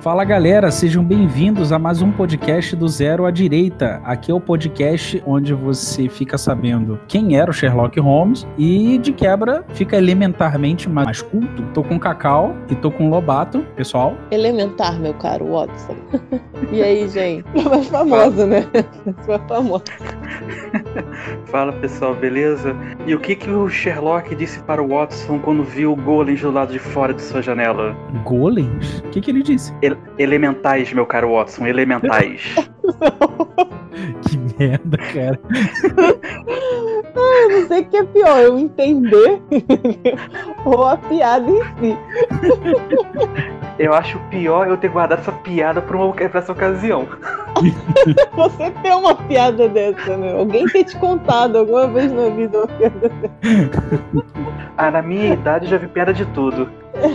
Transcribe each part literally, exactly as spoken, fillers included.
Fala galera, sejam bem-vindos a mais um podcast do Zero à Direita. Aqui é o podcast onde você fica sabendo quem era o Sherlock Holmes e, de quebra, fica elementarmente mais culto. Tô com o Cacau e tô com o Lobato, pessoal. Elementar, meu caro Watson. E aí, gente? É mais famosa, né? Mais famosa. Fala, pessoal, beleza? E o que que o Sherlock disse para o Watson quando viu o Golems do lado de fora de sua janela? Golems? O que que ele disse? Ele- elementais, meu caro Watson, elementais. Que merda, cara. Ah, eu não sei o que é pior, eu entender ou a piada em si. Eu acho pior eu ter guardado essa piada pra, uma, pra essa ocasião. Você tem uma piada dessa, né? Alguém ter te contado alguma vez na vida uma piada dessa. Ah, na minha idade já vi piada de tudo.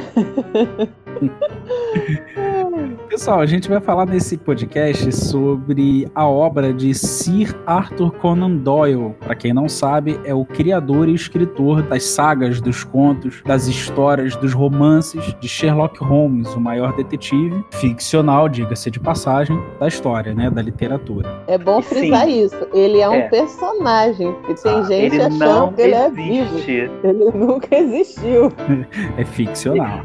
Pessoal, a gente vai falar nesse podcast sobre a obra de Sir Arthur Conan Doyle. Para quem não sabe, é o criador e escritor das sagas, dos contos, das histórias, dos romances de Sherlock Holmes, o maior detetive ficcional, diga-se de passagem, da história, né, da literatura. É bom frisar Sim. isso. Ele é um É. personagem. E tem Ah, gente Ele achando não que ele é vivo. existe. Ele nunca existiu. É ficcional.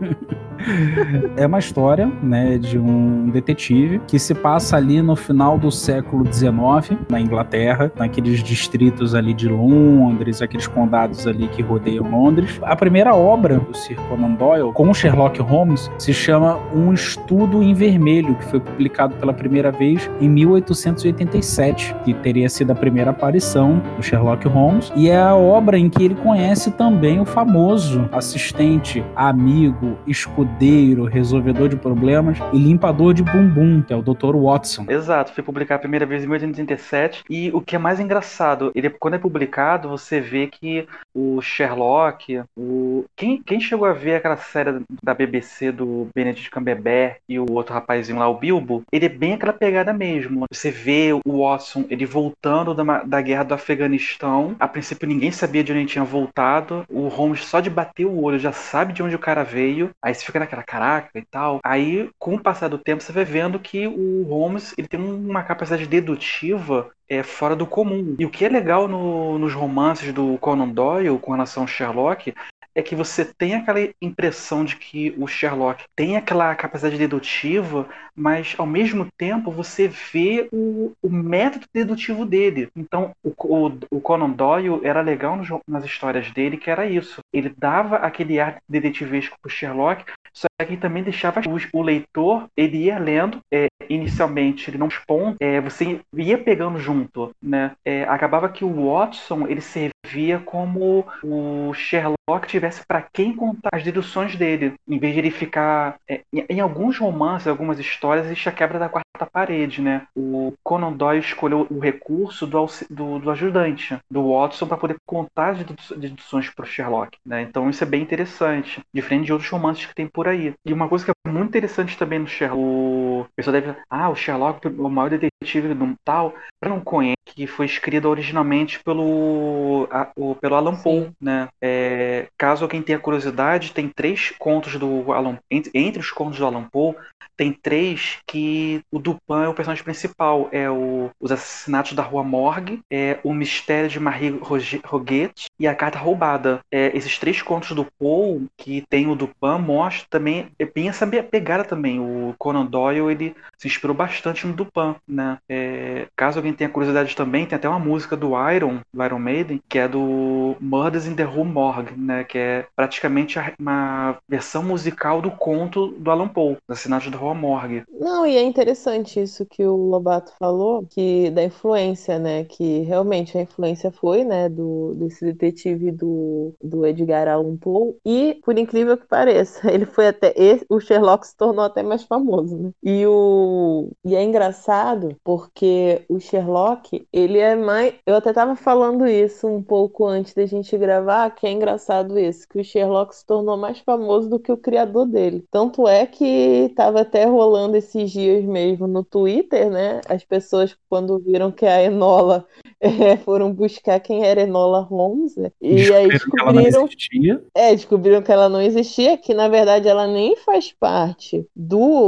É uma história, né, de um detetive que se passa ali no final do século dezenove, na Inglaterra, naqueles distritos ali de Londres, aqueles condados ali que rodeiam Londres. A primeira obra do Sir Conan Doyle, com Sherlock Holmes, se chama Um Estudo em Vermelho, que foi publicado pela primeira vez em mil oitocentos e oitenta e sete, que teria sido a primeira aparição do Sherlock Holmes, e é a obra em que ele conhece também o famoso assistente, amigo, escudeiro, resolvedor de problemas e limpador de bumbum, que é o doutor Watson. Exato, foi publicado a primeira vez em mil oitocentos e oitenta e sete. E o que é mais engraçado, ele, quando é publicado, você vê que o Sherlock, o... Quem, quem chegou a ver aquela série da B B C do Benedict Cumberbatch e o outro rapazinho lá, o Bilbo, ele é bem aquela pegada mesmo. Você vê o Watson, ele voltando da, da guerra do Afeganistão. A princípio ninguém sabia de onde ele tinha voltado. O Holmes, só de bater o olho, já sabe de onde o cara veio. Aí você fica naquela, caraca e tal. Aí, com o passar do tempo, você vai vendo que o Holmes, ele tem uma capacidade dedutiva é, fora do comum. E o que é legal no- nos romances do Conan Doyle com relação ao Sherlock é que você tem aquela impressão de que o Sherlock tem aquela capacidade dedutiva, mas ao mesmo tempo você vê o, o método dedutivo dele. Então o, o, o Conan Doyle era legal nos, nas histórias dele, que era isso. Ele dava aquele ar detetivesco pro Sherlock, só que também deixava o, o leitor, ele ia lendo, é, inicialmente ele não responde, é, você ia pegando junto, né? É, acabava que o Watson, ele servia como o Sherlock tivesse para quem contar as deduções dele, em vez de ele ficar... É, em, em alguns romances, algumas histórias, existe a quebra da quarta parede, né? O Conan Doyle escolheu o recurso do, do, do ajudante, do Watson, para poder contar as dedu- deduções para o Sherlock, né? Então isso é bem interessante, diferente de outros romances que tem por aí. E uma coisa que é muito interessante também no Sherlock, o pessoal deve ah, o Sherlock, o maior detetive do tal, para não conhecer, que foi escrito originalmente pelo, a, o, pelo Alan Poe, né? É, caso alguém tenha curiosidade, tem três contos do Alan, entre, entre os contos do Alan Poe, tem três que o Dupin é o personagem principal, é o, os assassinatos da Rua Morgue, é o mistério de Marie Roget e a carta roubada. É, esses três contos do Poe que tem o Dupin mostra também, é bem essa pegada também. O Conan Doyle, ele se inspirou bastante no Dupin, né? É, caso alguém tenha curiosidade também, tem até uma música do Iron, do Iron Maiden, que é do Murders in the Rue Morgue, né? Que é praticamente uma versão musical do conto do Alan Poe, dos Assassinatos da Rua Morgue. Não, e é interessante isso que o Lobato falou, que da influência, né? Que realmente a influência foi, né, do, desse detetive do, do Edgar Allan Poe. E, por incrível que pareça, ele foi até. Esse, o Sherlock se tornou até mais famoso, né? E, o, e é engraçado porque o Sherlock, ele é mais. Eu até tava falando isso um pouco antes da gente gravar, que é engraçado isso, que o Sherlock se tornou mais famoso do que o criador dele. Tanto é que tava até rolando esses dias mesmo no Twitter, né? As pessoas, quando viram que a Enola é, foram buscar quem era Enola Holmes, né? E aí Descobriram que ela não descobriram, existia. é, descobriram que ela não existia, que na verdade ela nem faz parte do,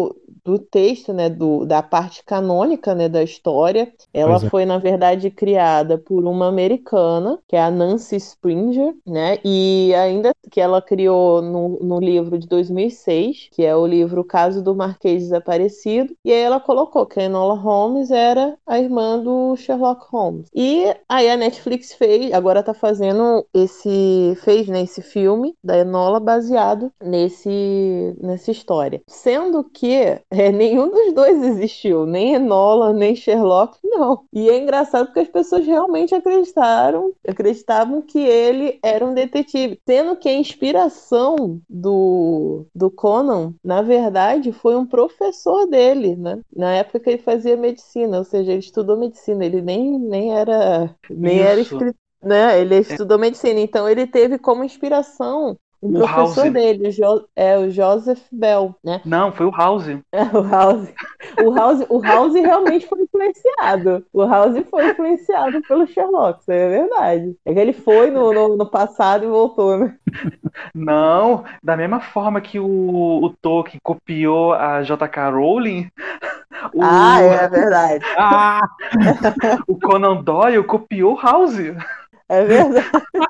do texto, né, do, da parte canônica, né, da história. Ela Pois é. foi, na verdade, criada por uma americana, que é a Nancy Springer, né, e ainda que ela criou no, no livro de dois mil e seis, que é o livro O Caso do Marquês Desaparecido, e aí ela colocou que a Enola Holmes era a irmã do Sherlock Holmes. E aí a Netflix fez, agora tá fazendo esse, fez, né, esse filme da Enola baseado nesse, nessa história. Sendo que é, nenhum dos dois existiu, nem Enola, nem Sherlock, não. E é engraçado porque as pessoas realmente acreditaram, acreditavam que ele era um detetive, sendo que a inspiração do, do Conan, na verdade, foi um professor dele, né? Na época que ele fazia medicina, ou seja, ele estudou medicina, ele nem, nem era, nem era Isso. escritor, né? Ele estudou medicina, então ele teve como inspiração um O House. professor dele, o, jo é, o Joseph Bell, né? Não, foi o House. É, o House. O House, o House realmente foi influenciado. O House foi influenciado pelo Sherlock, isso é verdade. É que ele foi no, no, no passado e voltou, né? Não, da mesma forma que o, o Tolkien copiou a J K. Rowling, o, Ah, é verdade. Ah! o Conan Doyle copiou o House. É verdade.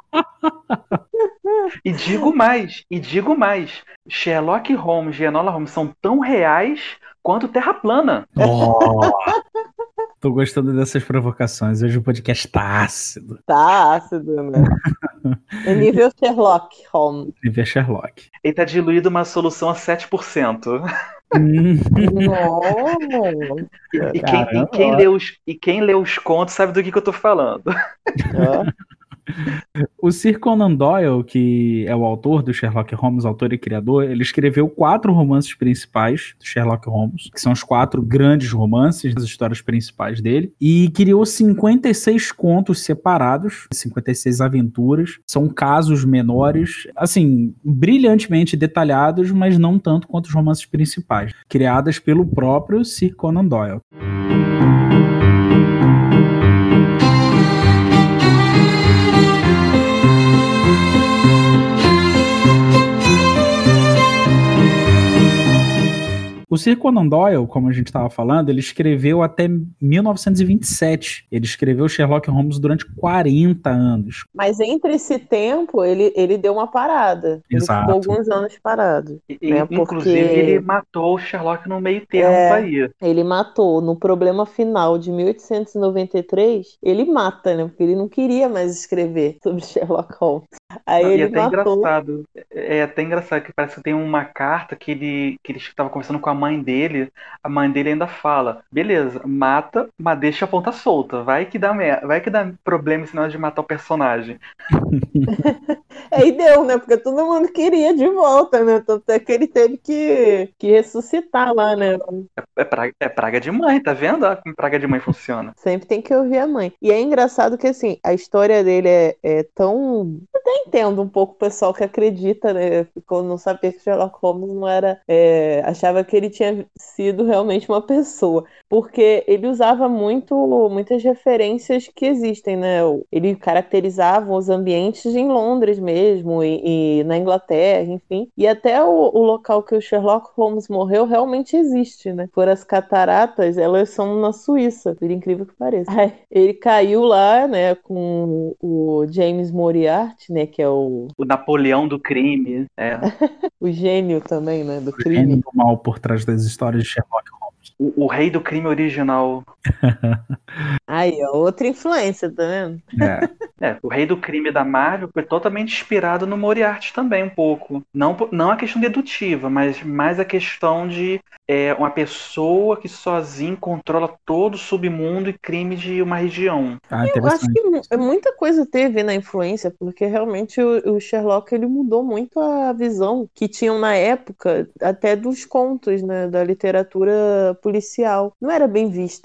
E digo mais, e digo mais, Sherlock Holmes e Enola Holmes são tão reais quanto Terra plana. Oh, tô gostando dessas provocações. Hoje o podcast tá ácido. Tá ácido, né? É nível Sherlock Holmes. Nível Sherlock. Ele tá diluído uma solução a sete por cento. Hum, Nossa. E, e, quem, e, Caramba, quem ó. lê os, e quem lê os contos sabe do que, que eu tô falando. Ó. O Sir Conan Doyle, que é o autor do Sherlock Holmes, autor e criador, ele escreveu quatro romances principais do Sherlock Holmes, que são os quatro grandes romances, as histórias principais dele, e criou cinquenta e seis contos separados, cinquenta e seis aventuras, são casos menores, assim, brilhantemente detalhados, mas não tanto quanto os romances principais, criadas pelo próprio Sir Conan Doyle. O Sir Conan Doyle, como a gente estava falando, ele escreveu até mil novecentos e vinte e sete. Ele escreveu Sherlock Holmes durante quarenta anos. Mas entre esse tempo, ele, ele deu uma parada. Ele Exato. ficou alguns anos parado. E, né? Inclusive, Porque ele matou o Sherlock no meio termo é, aí. ele matou. No problema final de mil oitocentos e noventa e três, ele mata, né? Porque ele não queria mais escrever sobre Sherlock Holmes. Aí Não, e ele é até matou. engraçado. É até engraçado que parece que tem uma carta que ele que ele estava conversando com a mãe dele. A mãe dele ainda fala: beleza, mata, mas deixa a ponta solta. Vai que dá mer- vai que dá problema esse negócio de matar o personagem. Aí deu, né? Porque todo mundo queria de volta, né? Tanto é que ele teve que, que ressuscitar lá, né? É praga, é praga de mãe, tá vendo? Olha como praga de mãe funciona. Sempre tem que ouvir a mãe. E é engraçado que, assim, a história dele é, é tão... Eu até entendo um pouco o pessoal que acredita, né? Ficou, não sabia que Sherlock Holmes não era... É, achava que ele tinha sido realmente uma pessoa. Porque ele usava muito, muitas referências que existem, né? Ele caracterizava os ambientes em Londres mesmo, e, e na Inglaterra, enfim. E até o, o local que o Sherlock Holmes morreu realmente existe, né? Por as cataratas, elas são na Suíça, por incrível que pareça. Aí, ele caiu lá, né, com o James Moriarty, né, que é o, O Napoleão do crime. É. o gênio também, né, do O gênio crime. do mal por trás das histórias de Sherlock Holmes. O, o rei do crime original. Aí, ó, outra influência, tá vendo? É. É, o rei do crime da Marvel foi totalmente inspirado no Moriarty também, um pouco. Não, não a questão dedutiva, mas mais a questão de é, uma pessoa que sozinha controla todo o submundo e crime de uma região. Ah, Eu acho interessante. que mu- muita coisa teve na influência, porque realmente o, o Sherlock ele mudou muito a visão que tinham na época, até dos contos, né, da literatura policial. Não era bem vista, né?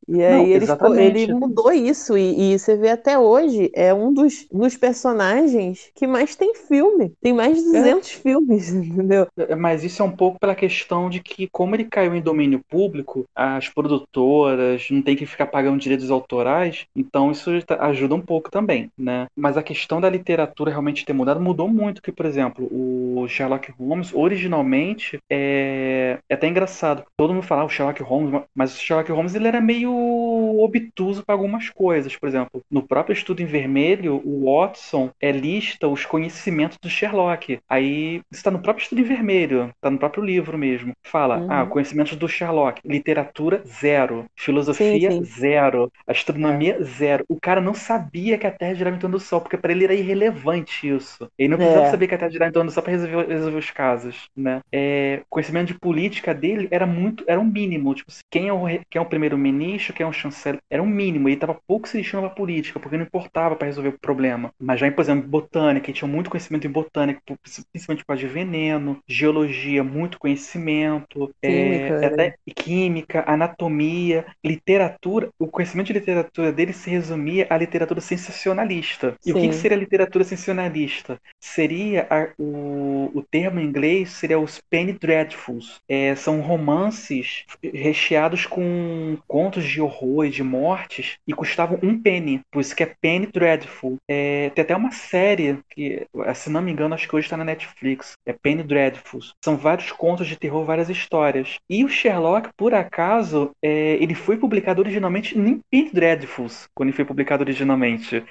E aí Não, ele, ficou- ele exatamente. mudou isso, e, e você vê até hoje, é um dos, dos personagens que mais tem filme. Tem mais de É, duzentos filmes, entendeu? É, Mas isso é um pouco pela questão de que, como ele caiu em domínio público, as produtoras não têm que ficar pagando direitos autorais, então isso tá- ajuda um pouco também, né? Mas a questão da literatura realmente ter mudado mudou muito, que, por exemplo, o Sherlock Holmes, originalmente, é, é até engraçado. Todo mundo fala "Ah, o Sherlock Holmes", mas o Sherlock Holmes ele era meio obtuso para algumas coisas. Por exemplo, no próprio Estudo em Vermelho, o Watson é, lista os conhecimentos do Sherlock. Aí, isso está no próprio Estudo em Vermelho, está no próprio livro mesmo. Fala, ah, Uhum. conhecimentos do Sherlock. Literatura, zero. Sim, Filosofia, sim. zero. É. Astronomia, zero. O cara não sabia que a Terra girava em torno do Sol, porque para ele era irrelevante isso. Ele não precisava É, saber que a Terra girava em torno do Sol para resolver, resolver os casos, né? É, conhecimento de política dele era muito, era um mínimo. Tipo, quem é o, re- quem é o primeiro-ministro, quem é o chanceler, era um mínimo. Ele estava pouco se lixando pra política, porque não importava para resolver o problema. Mas já, por exemplo, botânica, ele tinha muito conhecimento em botânica, principalmente por causa de veneno, geologia, muito conhecimento, é, química, é. até química, anatomia, literatura. O conhecimento de literatura dele se resumia à literatura sensacionalista. E o que, que Sim, seria literatura sensacionalista? Seria a- o, o termo em inglês seria os penny dreadfuls. É, são romances recheados com contos de horror e de mortes e custavam um penny. Por isso que é penny dreadful. É, tem até uma série que, se não me engano, acho que hoje está na Netflix. É Penny Dreadfuls. São vários contos de terror, várias histórias. E o Sherlock, por acaso, é, ele foi publicado originalmente em Penny Dreadfuls, quando ele foi publicado originalmente.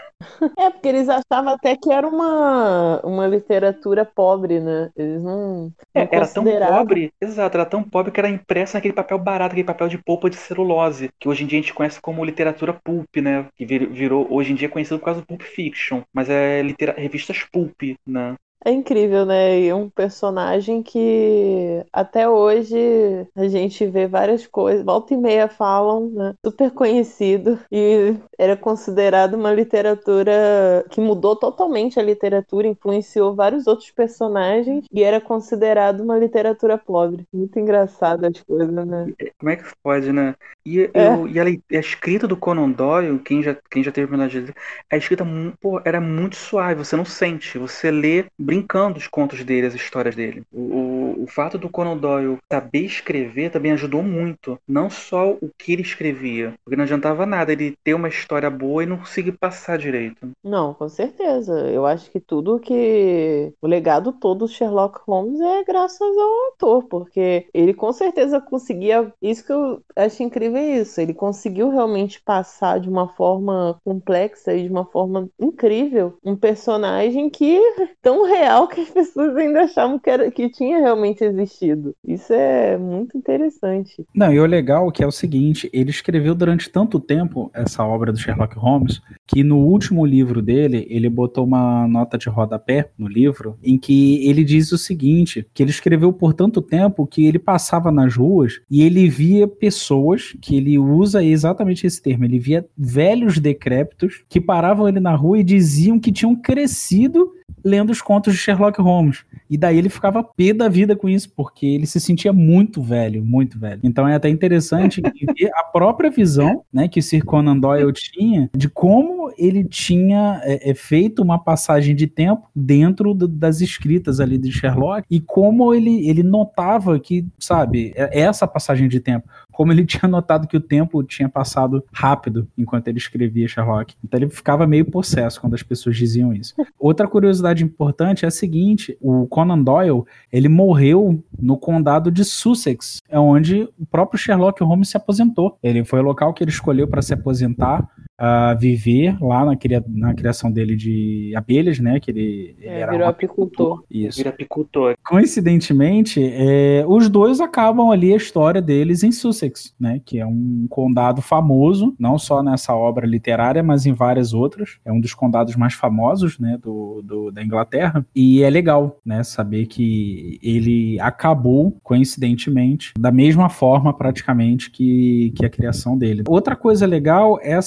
é porque eles achavam até que era uma, uma literatura pobre, né? Eles não, não É, era tão consideravam. pobre, exato, era tão pobre que era impresso naquele papel barato, aquele papel de polpa de celulose, que hoje em dia a gente conhece como literatura pulp, né? Que vir- virou, hoje em dia é conhecido por causa do Pulp Fiction, mas é litera- revistas pulp, né? É incrível, né? E um personagem que até hoje a gente vê várias coisas, volta e meia falam, né? Super conhecido e era considerado uma literatura que mudou totalmente a literatura, influenciou vários outros personagens e era considerado uma literatura pobre. Muito engraçado as coisas, né? Como é que pode, né? E, É, eu, e a, lei- a escrita do Conan Doyle, quem já, quem já teve a oportunidade de ler, a escrita mu- pô, era muito suave, você não sente, você lê brincando os contos dele, as histórias dele. O, o, o fato do Conan Doyle saber escrever também ajudou muito, não só o que ele escrevia, porque não adiantava nada ele ter uma história boa e não conseguir passar direito. não, com certeza. Eu acho que tudo que. O legado todo do Sherlock Holmes é graças ao autor, porque ele com certeza conseguia. Isso que eu acho incrível é isso. Ele conseguiu realmente passar de uma forma complexa e de uma forma incrível um personagem que tão real que as pessoas ainda achavam que, era, que tinha realmente existido. Isso é muito interessante. Não, e o legal é que é o seguinte, ele escreveu durante tanto tempo essa obra do Sherlock Holmes, que no último livro dele, ele botou uma nota de rodapé no livro, em que ele diz o seguinte, que ele escreveu por tanto tempo que ele passava nas ruas e ele via pessoas, que ele usa exatamente esse termo, ele via velhos decrépitos que paravam ele na rua e diziam que tinham crescido lendo os contos de Sherlock Holmes. E daí ele ficava pé da vida com isso, porque ele se sentia muito velho, muito velho. Então é até interessante ver a própria visão, né, que Sir Conan Doyle tinha de como ele tinha é, é, feito uma passagem de tempo dentro do, das escritas ali de Sherlock e como ele, ele notava que, sabe, essa passagem de tempo, como ele tinha notado que o tempo tinha passado rápido enquanto ele escrevia Sherlock. Então ele ficava meio possesso quando as pessoas diziam isso. Outra curiosidade importante é a seguinte, o Conan Doyle, ele morreu no condado de Sussex, é onde o próprio Sherlock Holmes se aposentou. Ele foi o local que ele escolheu para se aposentar, a viver lá na, cria, na criação dele de abelhas, né? Que ele, ele É, era virou Ele um apicultor. Isso. vira apicultor. Coincidentemente, é, os dois acabam ali a história deles em Sussex, né? Que é um condado famoso, não só nessa obra literária, mas em várias outras. É um dos condados mais famosos, né? Do, do, da Inglaterra. E é legal, né? Saber que ele acabou, coincidentemente, da mesma forma praticamente que, que a criação dele. Outra coisa legal é a seguinte,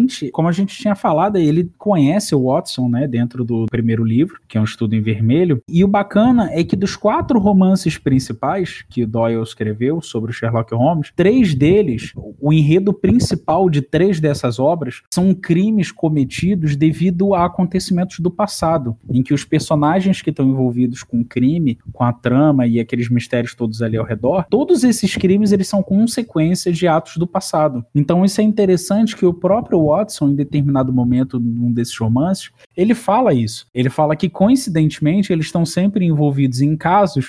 seguinte, como a gente tinha falado, ele conhece o Watson, né, dentro do primeiro livro, que é um estudo em vermelho, e o bacana é que dos quatro romances principais que Doyle escreveu sobre o Sherlock Holmes, três deles, o enredo principal de três dessas obras são crimes cometidos devido a acontecimentos do passado, em que os personagens que estão envolvidos com o crime, com a trama e aqueles mistérios todos ali ao redor, todos esses crimes eles são consequências de atos do passado. Então isso é interessante que o próprio Watson, em determinado momento num desses romances, ele fala isso. Ele fala que, coincidentemente, eles estão sempre envolvidos em casos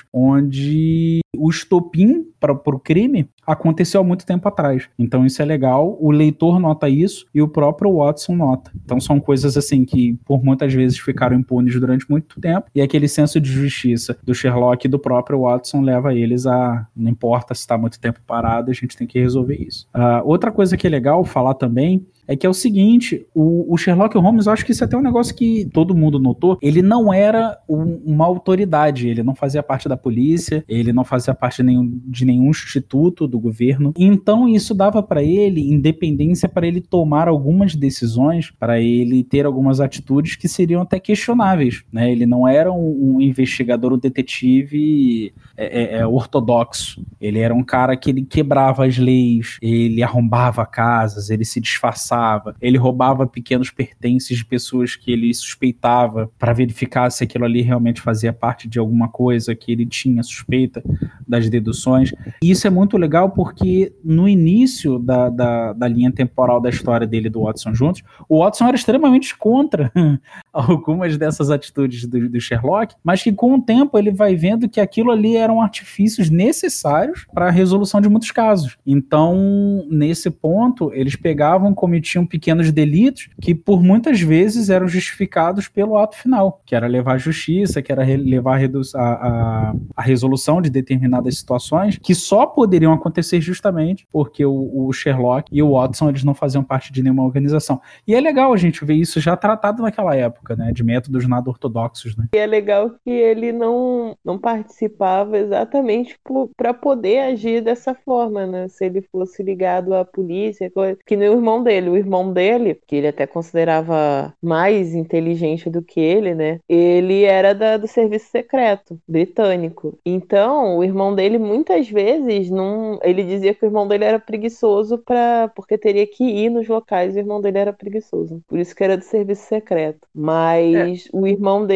onde o estopim para o crime aconteceu há muito tempo atrás. Então isso é legal, o leitor nota isso e o próprio Watson nota. Então são coisas assim que por muitas vezes ficaram impunes durante muito tempo, e aquele senso de justiça do Sherlock e do próprio Watson leva eles a, não importa se está muito tempo parado, a gente tem que resolver isso. Uh, outra coisa que é legal falar também é que é o seguinte, o, o Sherlock Holmes, eu acho que isso é até um negócio que todo mundo notou, ele não era um, uma autoridade, ele não fazia parte da polícia, ele não fazia parte de nenhum, de nenhum instituto do governo, então isso dava para ele independência para ele tomar algumas decisões, para ele ter algumas atitudes que seriam até questionáveis, né? Ele não era um, um investigador, um detetive é, é, é, ortodoxo, ele era um cara que ele quebrava as leis, ele arrombava casas, ele se disfarçava, ele roubava pequenos pertences de pessoas que ele suspeitava para verificar se aquilo ali realmente fazia parte de alguma coisa que ele tinha suspeita das deduções. E isso é muito legal porque no início da, da, da linha temporal da história dele e do Watson juntos, o Watson era extremamente contra algumas dessas atitudes do, do Sherlock, mas que com o tempo ele vai vendo que aquilo ali eram artifícios necessários para a resolução de muitos casos. Então, nesse ponto, eles pegavam, cometiam pequenos delitos que por muitas vezes eram justificados pelo ato final, que era levar à justiça, que era levar a, redu- a, a, a resolução de determinadas situações que só poderiam acontecer justamente porque o, o Sherlock e o Watson eles não faziam parte de nenhuma organização. E é legal a gente ver isso já tratado naquela época, né, de métodos nada ortodoxos, né? E é legal que ele não, não participava exatamente para poder agir dessa forma, né? Se ele fosse ligado à polícia, que nem o irmão dele. O irmão dele, que ele até considerava mais inteligente do que ele, né? Ele era da, do serviço secreto britânico. Então, o irmão dele muitas vezes não, ele dizia que o irmão dele era preguiçoso para porque teria que ir nos locais. O irmão dele era preguiçoso, por isso que era do serviço secreto. Mas é. O irmão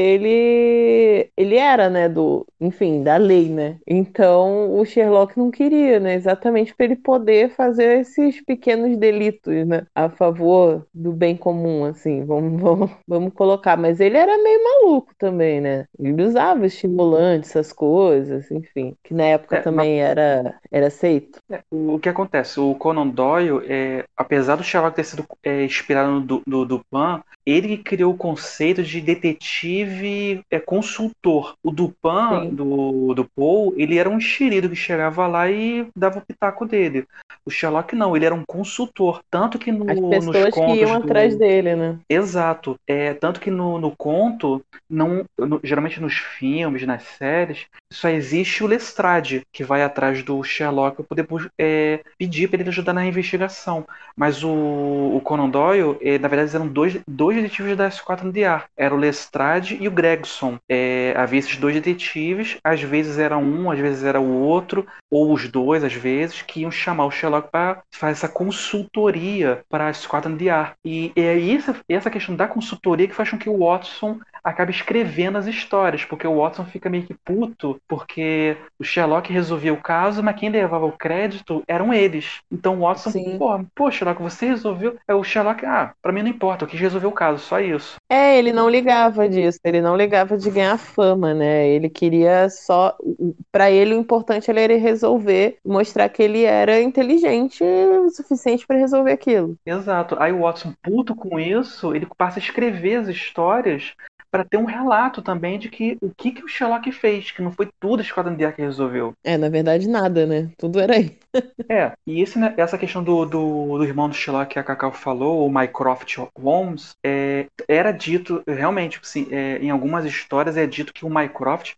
dele, ele era, né, do, enfim, da lei, né? Então, o Sherlock não queria, né? Exatamente para ele poder fazer esses pequenos delitos, né? A favor do bem comum, assim, vamos, vamos, vamos colocar. Mas ele era meio maluco também, né? Ele usava estimulantes, essas coisas, enfim, que na época é, também mas... era, era aceito. É, o, o que acontece? O Conan Doyle, é, apesar do Sherlock ter sido é, inspirado no, do, do Dupin, ele criou o conceito de detetive é, consultor. O Dupin, do, do Poe, ele era um enxerido que chegava lá e dava o pitaco dele. O Sherlock não, ele era um consultor. Tanto que no, As pessoas nos contos que iam do... atrás dele, né? Exato. É, tanto que no, no conto, não, no, geralmente nos filmes, nas séries, só existe o Lestrade que vai atrás do Sherlock para poder é, pedir para ele ajudar na investigação. Mas o, o Conan Doyle, é, na verdade, eram dois, dois detetives da Scotland Yard. Era o Lestrade e o Gregson. É, havia esses dois detetives, às vezes era um, às vezes era o outro, ou os dois, às vezes, que iam chamar o Sherlock para fazer essa consultoria para a Scotland Yard. E é essa, essa questão da consultoria que faz com que o Watson acabe escrevendo as histórias, porque o Watson fica meio que puto, porque o Sherlock resolvia o caso, mas quem levava o crédito eram eles. Então o Watson, pô, pô, Sherlock, você resolveu? É o Sherlock, ah, pra mim não importa, eu quis resolver o caso, só isso. É, ele não ligava disso, ele não ligava de ganhar fama, né? Ele queria só, pra ele o importante era ele resolver, mostrar que ele era inteligente o suficiente pra resolver aquilo. Exato. Aí o Watson, puto com isso, ele passa a escrever as histórias para ter um relato também de que o que, que o Sherlock fez, que não foi tudo a Scotland Yard que resolveu. É, na verdade nada, né? Tudo era aí. É, e esse, né, essa questão do, do, do irmão do Sherlock que a Cacau falou, o Mycroft Holmes, é, era dito, realmente, assim, é, em algumas histórias é dito que o Mycroft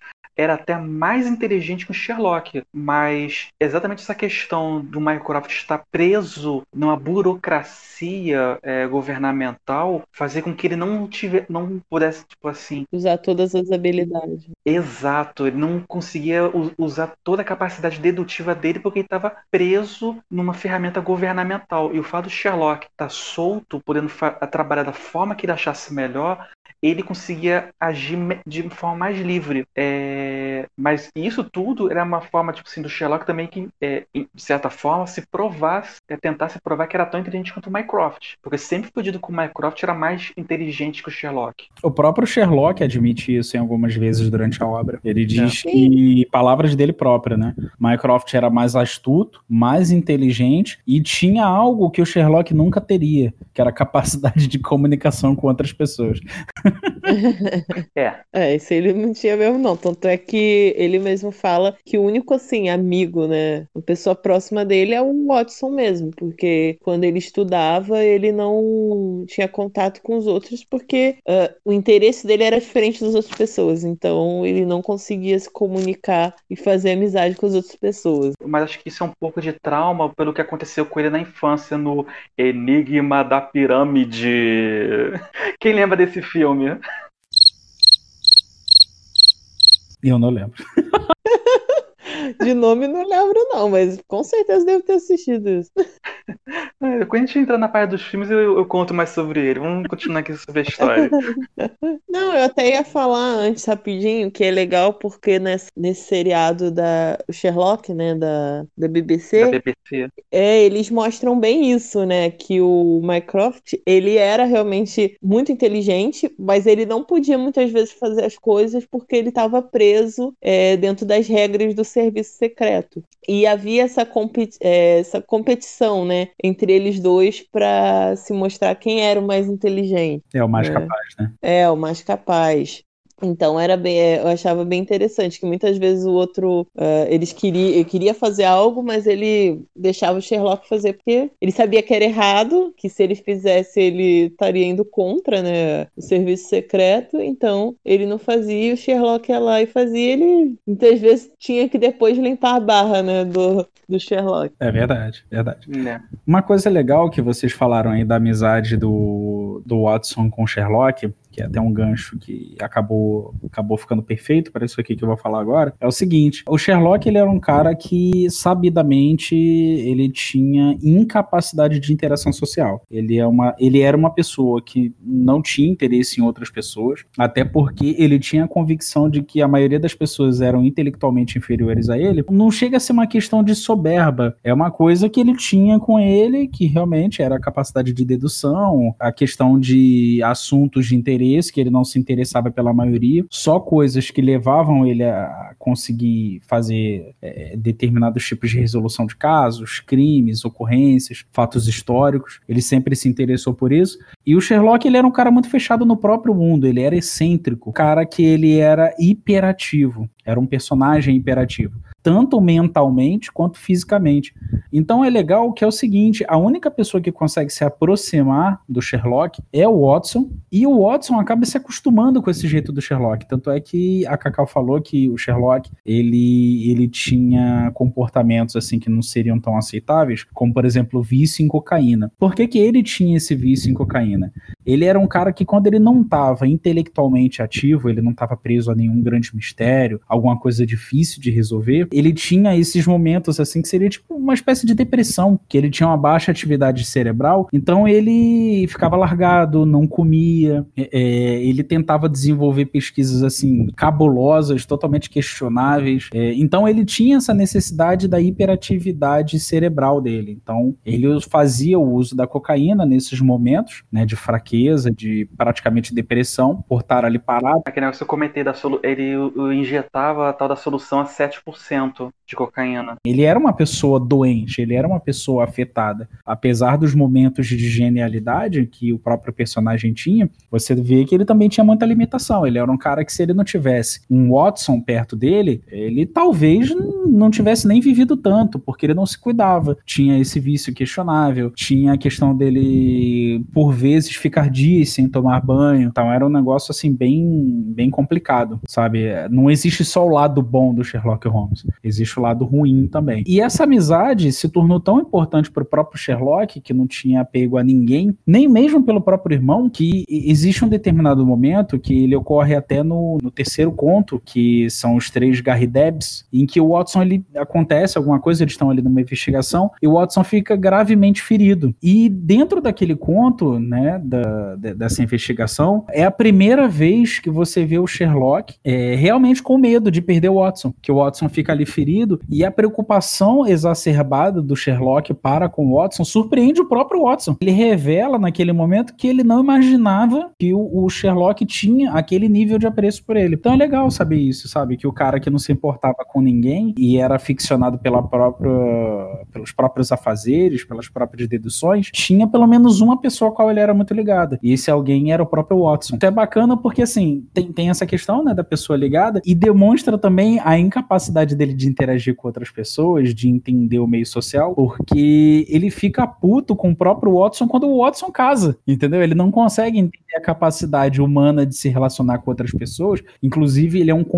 era até mais inteligente que o Sherlock, mas exatamente essa questão do Mycroft estar preso numa burocracia é, governamental fazia com que ele não tivesse, não pudesse, tipo assim, usar todas as habilidades. Exato, ele não conseguia usar toda a capacidade dedutiva dele porque ele estava preso numa ferramenta governamental. E o fato do Sherlock estar solto, podendo trabalhar da forma que ele achasse melhor, ele conseguia agir de forma mais livre. É... Mas isso tudo era uma forma, tipo assim, do Sherlock também que, é, de certa forma, se provasse, é, tentar se provar que era tão inteligente quanto o Mycroft. Porque sempre foi dito que o Mycroft era mais inteligente que o Sherlock. O próprio Sherlock admite isso em algumas vezes durante a obra. Ele diz é. que, palavras dele própria, né? Mycroft era mais astuto, mais inteligente e tinha algo que o Sherlock nunca teria, que era a capacidade de comunicação com outras pessoas. É. É, isso ele não tinha mesmo, não. Tanto é que ele mesmo fala que o único, assim, amigo, né? A pessoa próxima dele é o Watson mesmo, porque quando ele estudava, ele não tinha contato com os outros, porque uh, o interesse dele era diferente das outras pessoas. Então, ele não conseguia se comunicar e fazer amizade com as outras pessoas. Mas acho que isso é um pouco de trauma pelo que aconteceu com ele na infância, no Enigma da Pirâmide. Quem lembra desse filme? Eu não lembro. De nome não lembro não, mas com certeza devo ter assistido isso. É, quando a gente entrar na parte dos filmes, eu, eu conto mais sobre ele. Vamos continuar aqui sobre a história. Não, eu até ia falar antes, rapidinho, que é legal porque nesse, nesse seriado da Sherlock, né, da, da B B C, Da B B C. É, eles mostram bem isso, né, que o Mycroft, ele era realmente muito inteligente, mas ele não podia muitas vezes fazer as coisas porque ele estava preso é, dentro das regras do serviço secreto. E havia essa, competi- é, essa competição, né, entre eles dois para se mostrar quem era o mais inteligente. É o mais né? capaz, né? É, o mais capaz. Então era bem, eu achava bem interessante que muitas vezes o outro, uh, eles queria, ele queria fazer algo, mas ele deixava o Sherlock fazer porque ele sabia que era errado, que se ele fizesse ele estaria indo contra, né, o serviço secreto, então ele não fazia, o Sherlock ia lá e fazia, ele muitas vezes tinha que depois limpar a barra, né, do, do Sherlock. É verdade, verdade. É. Uma coisa legal que vocês falaram aí da amizade do, do Watson com o Sherlock, que é até um gancho que acabou, acabou ficando perfeito para isso aqui que eu vou falar agora, é o seguinte: o Sherlock, ele era um cara que sabidamente ele tinha incapacidade de interação social. Ele, é uma, ele era uma pessoa que não tinha interesse em outras pessoas, até porque ele tinha a convicção de que a maioria das pessoas eram intelectualmente inferiores a ele. Não chega a ser uma questão de soberba, é uma coisa que ele tinha com ele, que realmente era a capacidade de dedução, a questão de assuntos de interesse, que ele não se interessava pela maioria, só coisas que levavam ele a conseguir fazer é, determinados tipos de resolução de casos, crimes, ocorrências, fatos históricos. Ele sempre se interessou por isso. E o Sherlock, ele era um cara muito fechado no próprio mundo, ele era excêntrico, um cara que ele era hiperativo, era um personagem hiperativo, tanto mentalmente quanto fisicamente. Então é legal que é o seguinte: a única pessoa que consegue se aproximar do Sherlock é o Watson, e o Watson acaba se acostumando com esse jeito do Sherlock. Tanto é que a Cacau falou que o Sherlock, ele, ele tinha comportamentos assim que não seriam tão aceitáveis, como por exemplo vício em cocaína. Por que que ele tinha esse vício em cocaína? Ele era um cara que, quando ele não estava intelectualmente ativo, ele não estava preso a nenhum grande mistério, alguma coisa difícil de resolver, ele tinha esses momentos assim que seria tipo uma espécie de depressão, que ele tinha uma baixa atividade cerebral, então ele ficava largado, não comia, é, ele tentava desenvolver pesquisas assim cabulosas, totalmente questionáveis, é, então ele tinha essa necessidade da hiperatividade cerebral dele, então ele fazia o uso da cocaína nesses momentos, né, de fraqueza, de praticamente depressão, por estar ali parado. Aquele negócio que eu comentei, da solu... ele injetava a tal da solução a sete por cento de cocaína. Ele era uma pessoa doente, ele era uma pessoa afetada. Apesar dos momentos de genialidade que o próprio personagem tinha, você vê que ele também tinha muita limitação. Ele era um cara que, se ele não tivesse um Watson perto dele, ele talvez não tivesse nem vivido tanto, porque ele não se cuidava. Tinha esse vício questionável, tinha a questão dele, por vezes, ficar dias sem tomar banho. Então era um negócio, assim, bem, bem complicado, sabe? Não existe só o lado bom do Sherlock Holmes, existe o lado ruim também. E essa amizade se tornou tão importante para o próprio Sherlock, que não tinha apego a ninguém, nem mesmo pelo próprio irmão, que existe um determinado momento que ele ocorre até no, no terceiro conto, que são os três Garridebs, em que o Watson, ele acontece alguma coisa, eles estão ali numa investigação, e o Watson fica gravemente ferido. E dentro daquele conto, né, da, dessa investigação, é a primeira vez que você vê o Sherlock é, realmente com medo de perder o Watson, que o Watson fica ali ferido, e a preocupação exacerbada do Sherlock para com o Watson surpreende o próprio Watson. Ele revela naquele momento que ele não imaginava que o, o Sherlock tinha aquele nível de apreço por ele. Então é legal saber isso, sabe? Que o cara que não se importava com ninguém e era ficcionado pela própria, pelos próprios afazeres, pelas próprias deduções, tinha pelo menos uma pessoa a qual ele era muito ligado. E esse alguém era o próprio Watson. Então é bacana porque, assim, tem, tem essa questão, né, da pessoa ligada e demonstra também a incapacidade dele de interagir com outras pessoas, de entender o meio social, porque ele fica puto com o próprio Watson quando o Watson casa, entendeu? Ele não consegue entender a capacidade humana de se relacionar com outras pessoas. Inclusive, ele é um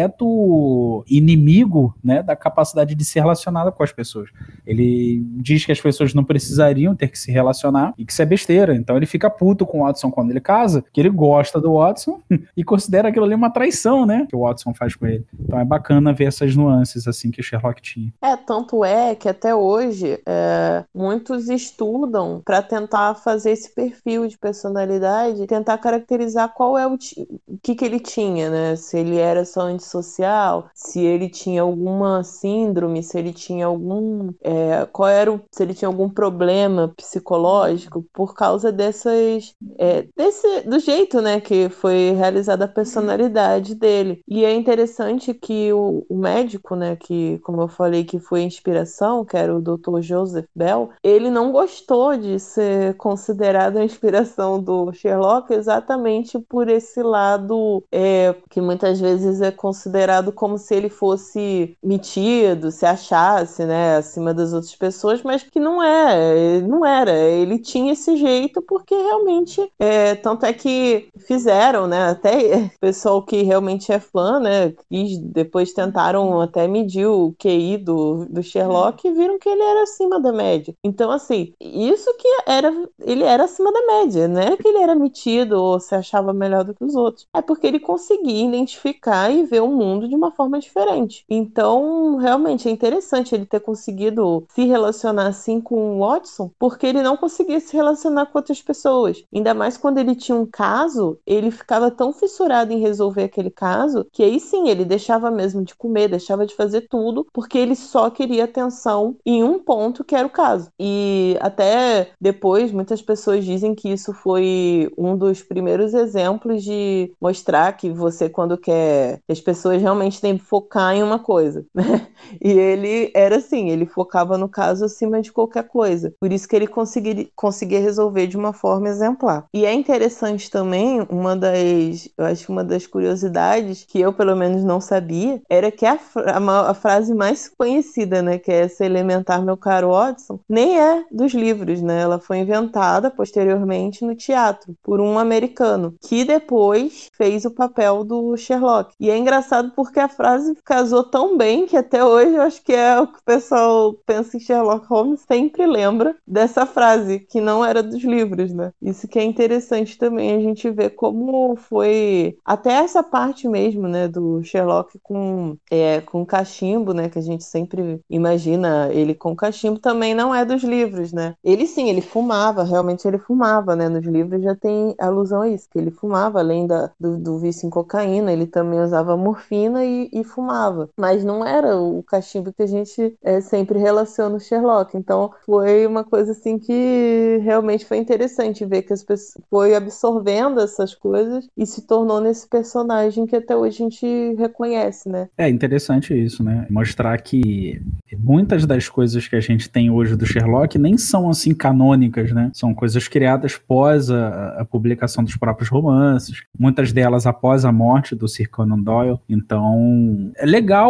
completo inimigo, né, da capacidade de se relacionar com as pessoas. Ele diz que as pessoas não precisariam ter que se relacionar e que isso é besteira. Então ele fica puto com o Watson quando ele casa, que ele gosta do Watson e considera aquilo ali uma traição, né, que o Watson faz com ele. Então é bacana ver essas nuances assim que o Sherlock tinha. É, tanto é que até hoje é, muitos estudam para tentar fazer esse perfil de personalidade, tentar caracterizar qual é o, t- o que, que ele tinha, né? Se ele era só antissocial, se ele tinha alguma síndrome, se ele tinha algum é, qual era o, se ele tinha algum problema psicológico por causa dessas é, desse do jeito, né, que foi realizada a personalidade dele. E é interessante que o, o médico, né, que como eu falei que foi a inspiração, que era o doutor Joseph Bell, ele não gostou de ser considerado a inspiração do Sherlock exatamente por esse lado é, que muitas vezes é considerado como se ele fosse metido, se achasse, né, acima das outras pessoas, mas que não é, não era. Ele tinha esse jeito porque realmente, é, tanto é que fizeram, né, até o pessoal que realmente é fã, né, e depois tentaram até medir o Q I do, do Sherlock e viram que ele era acima da média. Então, assim, isso que era, ele era acima da média, não era que ele era metido ou se achava melhor do que os outros, é porque ele conseguia identificar e ver o mundo de uma forma diferente. Então, realmente é interessante ele ter conseguido se relacionar assim com o Watson, porque ele não conseguia se relacionar com outras pessoas. Ainda mais quando ele tinha um caso, ele ficava tão fissurado em resolver aquele caso, que aí sim, ele deixava mesmo de comer, deixava de fazer tudo, porque ele só queria atenção em um ponto, que era o caso. E até depois, muitas pessoas dizem que isso foi um dos primeiros exemplos de mostrar que você, quando quer, as pessoas realmente têm que focar em uma coisa, né? E ele era assim, ele focava no caso acima de qualquer coisa. Por isso que ele conseguia, conseguia resolver de uma forma exemplar. E é interessante também, uma das, eu acho que uma das curiosidades, que eu pelo menos não sabia, era que a, a, a frase mais conhecida, né, que é essa elementar, meu caro Watson, nem é dos livros, né? Ela foi inventada posteriormente no teatro por um americano, que depois fez o papel do Sherlock. E é engraçado porque a frase casou tão bem que até hoje eu acho que é o que o pessoal pensa em Sherlock Holmes, sempre lembra dessa frase, que não era dos livros, né? Isso que é interessante também, a gente ver como foi até essa parte mesmo, né, do Sherlock com, é, com cachimbo, né, que a gente sempre imagina ele com cachimbo, também não é dos livros, né? Ele sim, ele fumava, realmente ele fumava, né? Nos livros já tem alusão a isso, que ele fumava, além da, do, do vício em cocaína, ele também usava morfina e, e fumava. Mas não era o cachimbo que a gente é, sempre relaciona o Sherlock. Então foi uma coisa assim que realmente foi interessante ver que as pessoas foi absorvendo essas coisas e se tornou nesse personagem que até hoje a gente reconhece, né? É interessante isso, né? Mostrar que muitas das coisas que a gente tem hoje do Sherlock nem são assim canônicas, né? São coisas criadas após a, a publicação dos próprios romances, muitas delas após a morte do Sir Conan Doyle. Então é legal você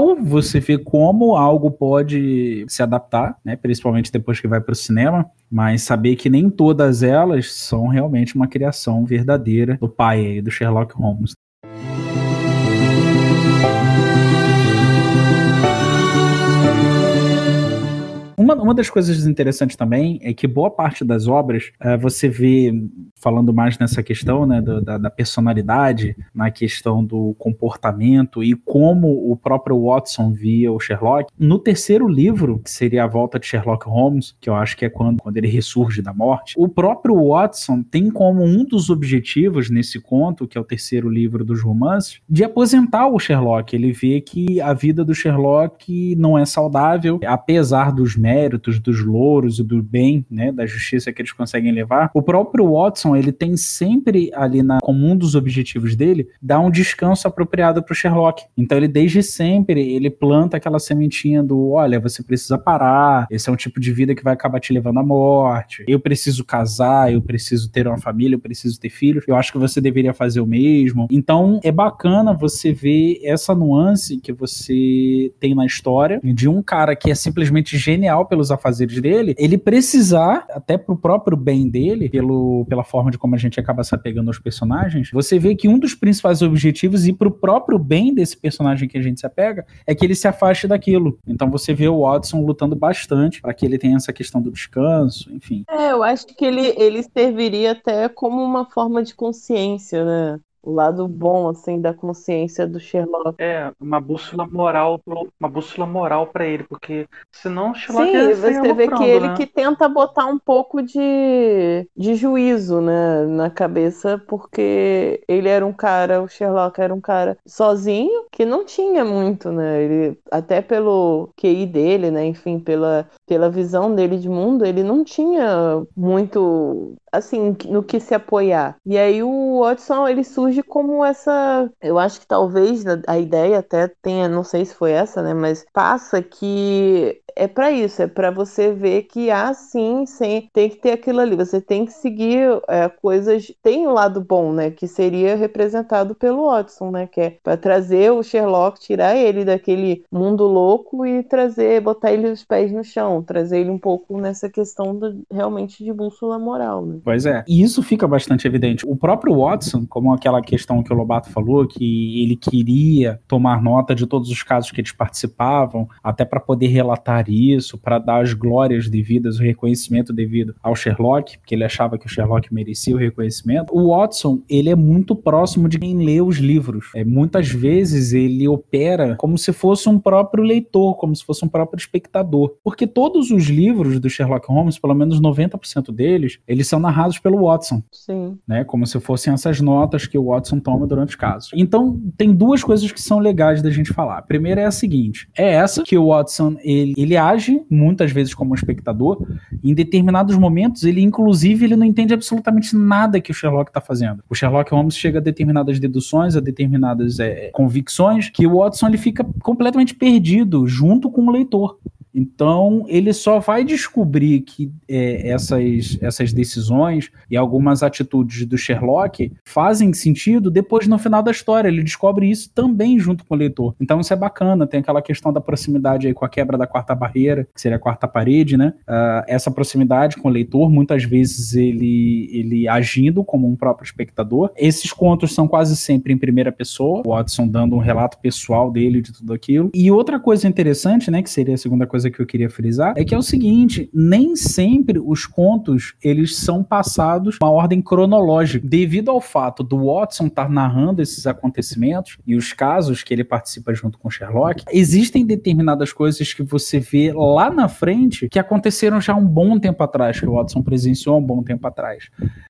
você vê como algo pode se adaptar, né? Principalmente depois que vai para o cinema, mas saber que nem todas elas são realmente uma criação verdadeira do pai aí, do Sherlock Holmes. Uma, uma das coisas interessantes também é que boa parte das obras, uh, você vê, falando mais nessa questão, né, do, da, da personalidade, na questão do comportamento e como o próprio Watson via o Sherlock. No terceiro livro, que seria A Volta de Sherlock Holmes, que eu acho que é quando, quando ele ressurge da morte, o próprio Watson tem como um dos objetivos nesse conto, que é o terceiro livro dos romances, de aposentar o Sherlock. Ele vê que a vida do Sherlock não é saudável, apesar dos méritos, dos louros e do bem, né, da justiça que eles conseguem levar. O próprio Watson, ele tem sempre ali na, como um dos objetivos dele, dar um descanso apropriado para o Sherlock. Então ele desde sempre, ele planta aquela sementinha do, olha, você precisa parar, esse é um tipo de vida que vai acabar te levando à morte, eu preciso casar, eu preciso ter uma família, eu preciso ter filhos, eu acho que você deveria fazer o mesmo. Então é bacana você ver essa nuance que você tem na história de um cara que é simplesmente genial pelos afazeres dele, ele precisar, até pro próprio bem dele, pelo, pela forma de como a gente acaba se apegando aos personagens, você vê que um dos principais objetivos e pro próprio bem desse personagem que a gente se apega, é que ele se afaste daquilo. Então você vê o Watson lutando bastante para que ele tenha essa questão do descanso, enfim. É, eu acho que ele, ele serviria até como uma forma de consciência, né? O lado bom, assim, da consciência do Sherlock. É, uma bússola moral, pro- uma bússola moral pra ele, porque senão o Sherlock Sim, ia sair você vê que aloprando, ele né? que tenta botar um pouco de, de juízo, né, na cabeça, porque ele era um cara, o Sherlock era um cara sozinho, que não tinha muito, né, ele, até pelo Q I dele, né, enfim, pela, pela visão dele de mundo, ele não tinha muito, assim, no que se apoiar. E aí o Watson, ele surge como essa, eu acho que talvez a ideia até tenha, não sei se foi essa, né, mas passa que é pra isso, é pra você ver que há sim, sim, tem que ter aquilo ali, você tem que seguir é, coisas, tem um lado bom, né, que seria representado pelo Watson, né, que é pra trazer o Sherlock, tirar ele daquele mundo louco e trazer, botar ele os pés no chão, trazer ele um pouco nessa questão do, realmente de bússola moral, né. Pois é, e isso fica bastante evidente. O próprio Watson, como aquela questão que o Lobato falou, que ele queria tomar nota de todos os casos que eles participavam, até para poder relatar isso, para dar as glórias devidas, o reconhecimento devido ao Sherlock, porque ele achava que o Sherlock merecia o reconhecimento. O Watson, ele é muito próximo de quem lê os livros. É, muitas vezes ele opera como se fosse um próprio leitor, como se fosse um próprio espectador. Porque todos os livros do Sherlock Holmes, pelo menos noventa por cento deles, eles são narrados pelo Watson. Sim. Né, como se fossem essas notas que o Watson toma durante os casos. Então, tem duas coisas que são legais da gente falar. A primeira é a seguinte, é essa que o Watson, ele, ele age muitas vezes como um espectador, em determinados momentos, ele inclusive, ele não entende absolutamente nada que o Sherlock está fazendo. O Sherlock Holmes chega a determinadas deduções, a determinadas é, convicções, que o Watson, ele fica completamente perdido, junto com o leitor. Então, ele só vai descobrir que é, essas, essas decisões e algumas atitudes do Sherlock fazem sentido depois no final da história. Ele descobre isso também junto com o leitor. Então, isso é bacana. Tem aquela questão da proximidade aí com a quebra da quarta barreira, que seria a quarta parede, né? Uh, essa proximidade com o leitor, muitas vezes ele, ele agindo como um próprio espectador. Esses contos são quase sempre em primeira pessoa, o Watson dando um relato pessoal dele de tudo aquilo. E outra coisa interessante, né, que seria a segunda coisa que eu queria frisar, é que é o seguinte, nem sempre os contos, eles são passados uma ordem cronológica, devido ao fato do Watson estar narrando esses acontecimentos e os casos que ele participa junto com Sherlock, existem determinadas coisas que você vê lá na frente que aconteceram já há um bom tempo atrás, que o Watson presenciou há um bom tempo atrás.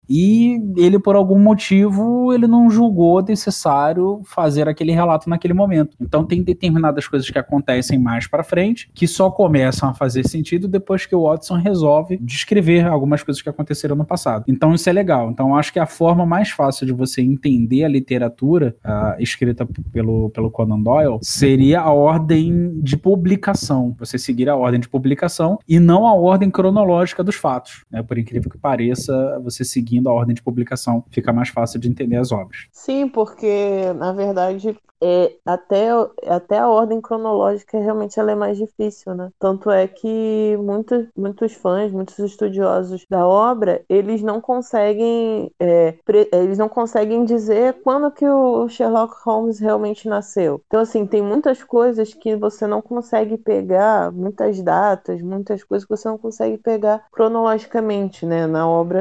E ele, por algum motivo, ele não julgou necessário fazer aquele relato naquele momento. Então tem determinadas coisas que acontecem mais pra frente, que só começam a fazer sentido depois que o Watson resolve descrever algumas coisas que aconteceram no passado. Então isso é legal. Então eu acho que a forma mais fácil de você entender a literatura uh, escrita pelo, pelo Conan Doyle seria a ordem de publicação. Você seguir a ordem de publicação e não a ordem cronológica dos fatos. Né? Por incrível que pareça, você seguindo seguindo a ordem de publicação, fica mais fácil de entender as obras. Sim, porque, na verdade, é, até, até a ordem cronológica realmente ela é mais difícil, né? Tanto é que muitos, muitos fãs, muitos estudiosos da obra, eles não conseguem é, pre, eles não conseguem dizer quando que o Sherlock Holmes realmente nasceu. Então, assim, tem muitas coisas que você não consegue pegar, muitas datas, muitas coisas que você não consegue pegar cronologicamente, né? Na obra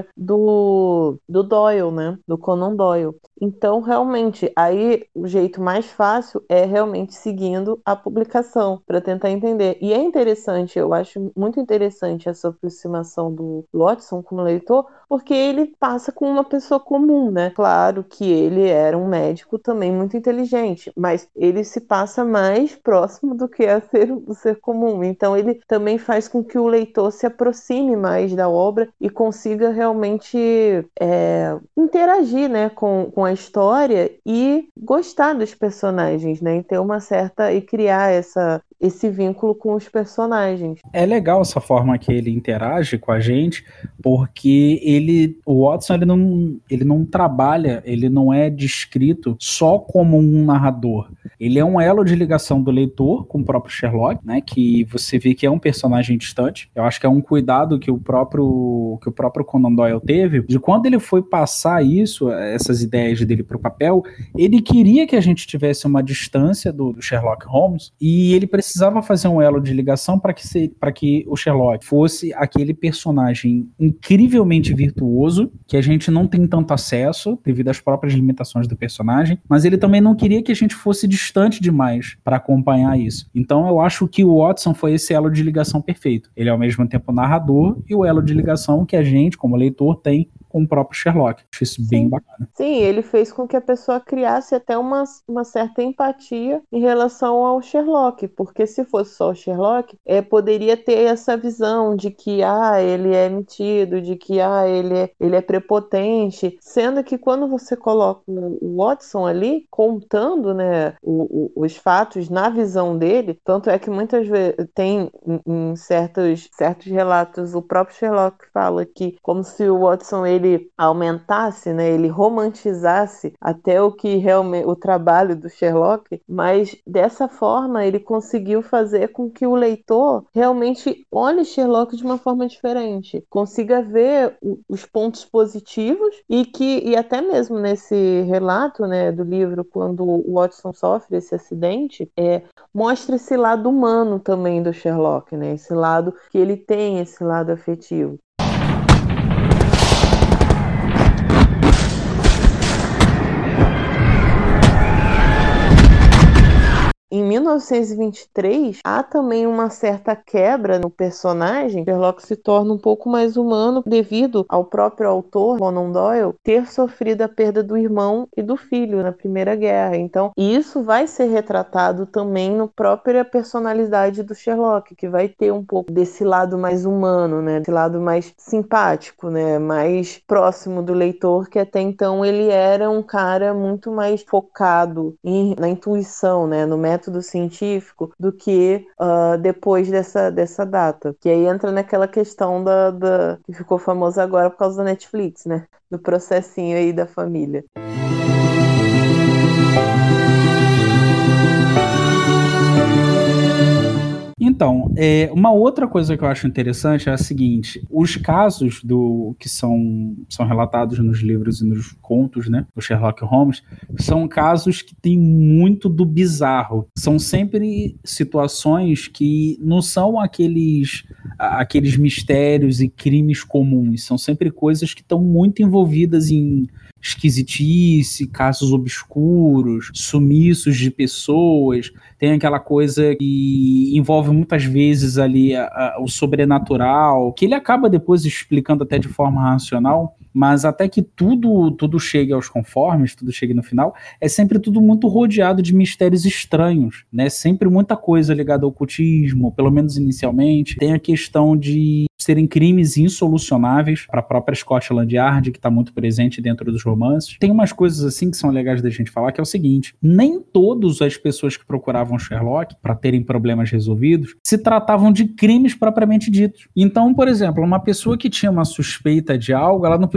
do, do Doyle, né? Do Conan Doyle. Então, realmente, aí o jeito mais fácil é realmente seguindo a publicação para tentar entender. E é interessante, eu acho muito interessante essa aproximação do Watson como leitor, porque ele passa com uma pessoa comum, né? Claro que ele era um médico também muito inteligente, mas ele se passa mais próximo do que é ser, do ser comum. Então, ele também faz com que o leitor se aproxime mais da obra e consiga realmente é, interagir, né, com, com a história e gostar dos personagens, né, e ter uma certa e criar essa, esse vínculo com os personagens. É legal essa forma que ele interage com a gente, porque ele, o Watson, ele não, ele não trabalha, ele não é descrito só como um narrador. Ele é um elo de ligação do leitor com o próprio Sherlock, né, que você vê que é um personagem distante. Eu acho que é um cuidado que o próprio, que o próprio Conan Doyle teve, de quando ele foi passar isso, essas ideias dele para o papel, ele queria que a gente tivesse uma distância do, do Sherlock Holmes, e ele precisava fazer um elo de ligação para que, se, para que o Sherlock fosse aquele personagem incrivelmente virtuoso, que a gente não tem tanto acesso, devido às próprias limitações do personagem, mas ele também não queria que a gente fosse distante demais para acompanhar isso. Então eu acho que o Watson foi esse elo de ligação perfeito. Ele é ao mesmo tempo narrador e o elo de ligação que a gente, como leitor, tem com o próprio Sherlock. Acho isso Sim. bem bacana. Sim, ele fez com que a pessoa criasse até uma, uma certa empatia em relação ao Sherlock, porque se fosse só o Sherlock, é, poderia ter essa visão de que ah, ele é metido, de que ah, ele é, ele é prepotente, sendo que quando você coloca o Watson ali, contando, né, o, o, os fatos na visão dele, tanto é que muitas vezes tem em, em certos, certos relatos, o próprio Sherlock fala que como se o Watson ele aumentasse, né, ele romantizasse até o que realmente o trabalho do Sherlock, mas dessa forma ele conseguiu fazer com que o leitor realmente olhe Sherlock de uma forma diferente, consiga ver os pontos positivos e que e até mesmo nesse relato, né, do livro, quando o Watson sofre esse acidente, é, mostra esse lado humano também do Sherlock, né, esse lado que ele tem, esse lado afetivo. Em mil novecentos e vinte e três, há também uma certa quebra no personagem. Sherlock se torna um pouco mais humano devido ao próprio autor, Conan Doyle, ter sofrido a perda do irmão e do filho na Primeira Guerra. Então, isso vai ser retratado também na própria personalidade do Sherlock, que vai ter um pouco desse lado mais humano, né? Desse lado mais simpático, né? Mais próximo do leitor, que até então ele era um cara muito mais focado em, na intuição, né? No método método científico do que uh, depois dessa, dessa data. Que aí entra naquela questão da, da, que ficou famosa agora por causa da Netflix, né? Do processinho aí da família. Então, é, uma outra coisa que eu acho interessante é a seguinte: os casos do, que são, são relatados nos livros e nos contos, né, do Sherlock Holmes, são casos que têm muito do bizarro. São sempre situações que não são aqueles, aqueles mistérios e crimes comuns, são sempre coisas que estão muito envolvidas em esquisitice, casos obscuros, sumiços de pessoas. Tem aquela coisa que envolve muitas vezes ali a, a, o sobrenatural, que ele acaba depois explicando até de forma racional, mas até que tudo, tudo chegue aos conformes, tudo chegue no final, é sempre tudo muito rodeado de mistérios estranhos, né? Sempre muita coisa ligada ao ocultismo, pelo menos inicialmente. Tem a questão de serem crimes insolucionáveis para a própria Scotland Yard, que está muito presente dentro dos romances. Tem umas coisas assim que são legais da gente falar, que é o seguinte: nem todas as pessoas que procuravam Sherlock para terem problemas resolvidos se tratavam de crimes propriamente ditos. Então, por exemplo, uma pessoa que tinha uma suspeita de algo, ela não podia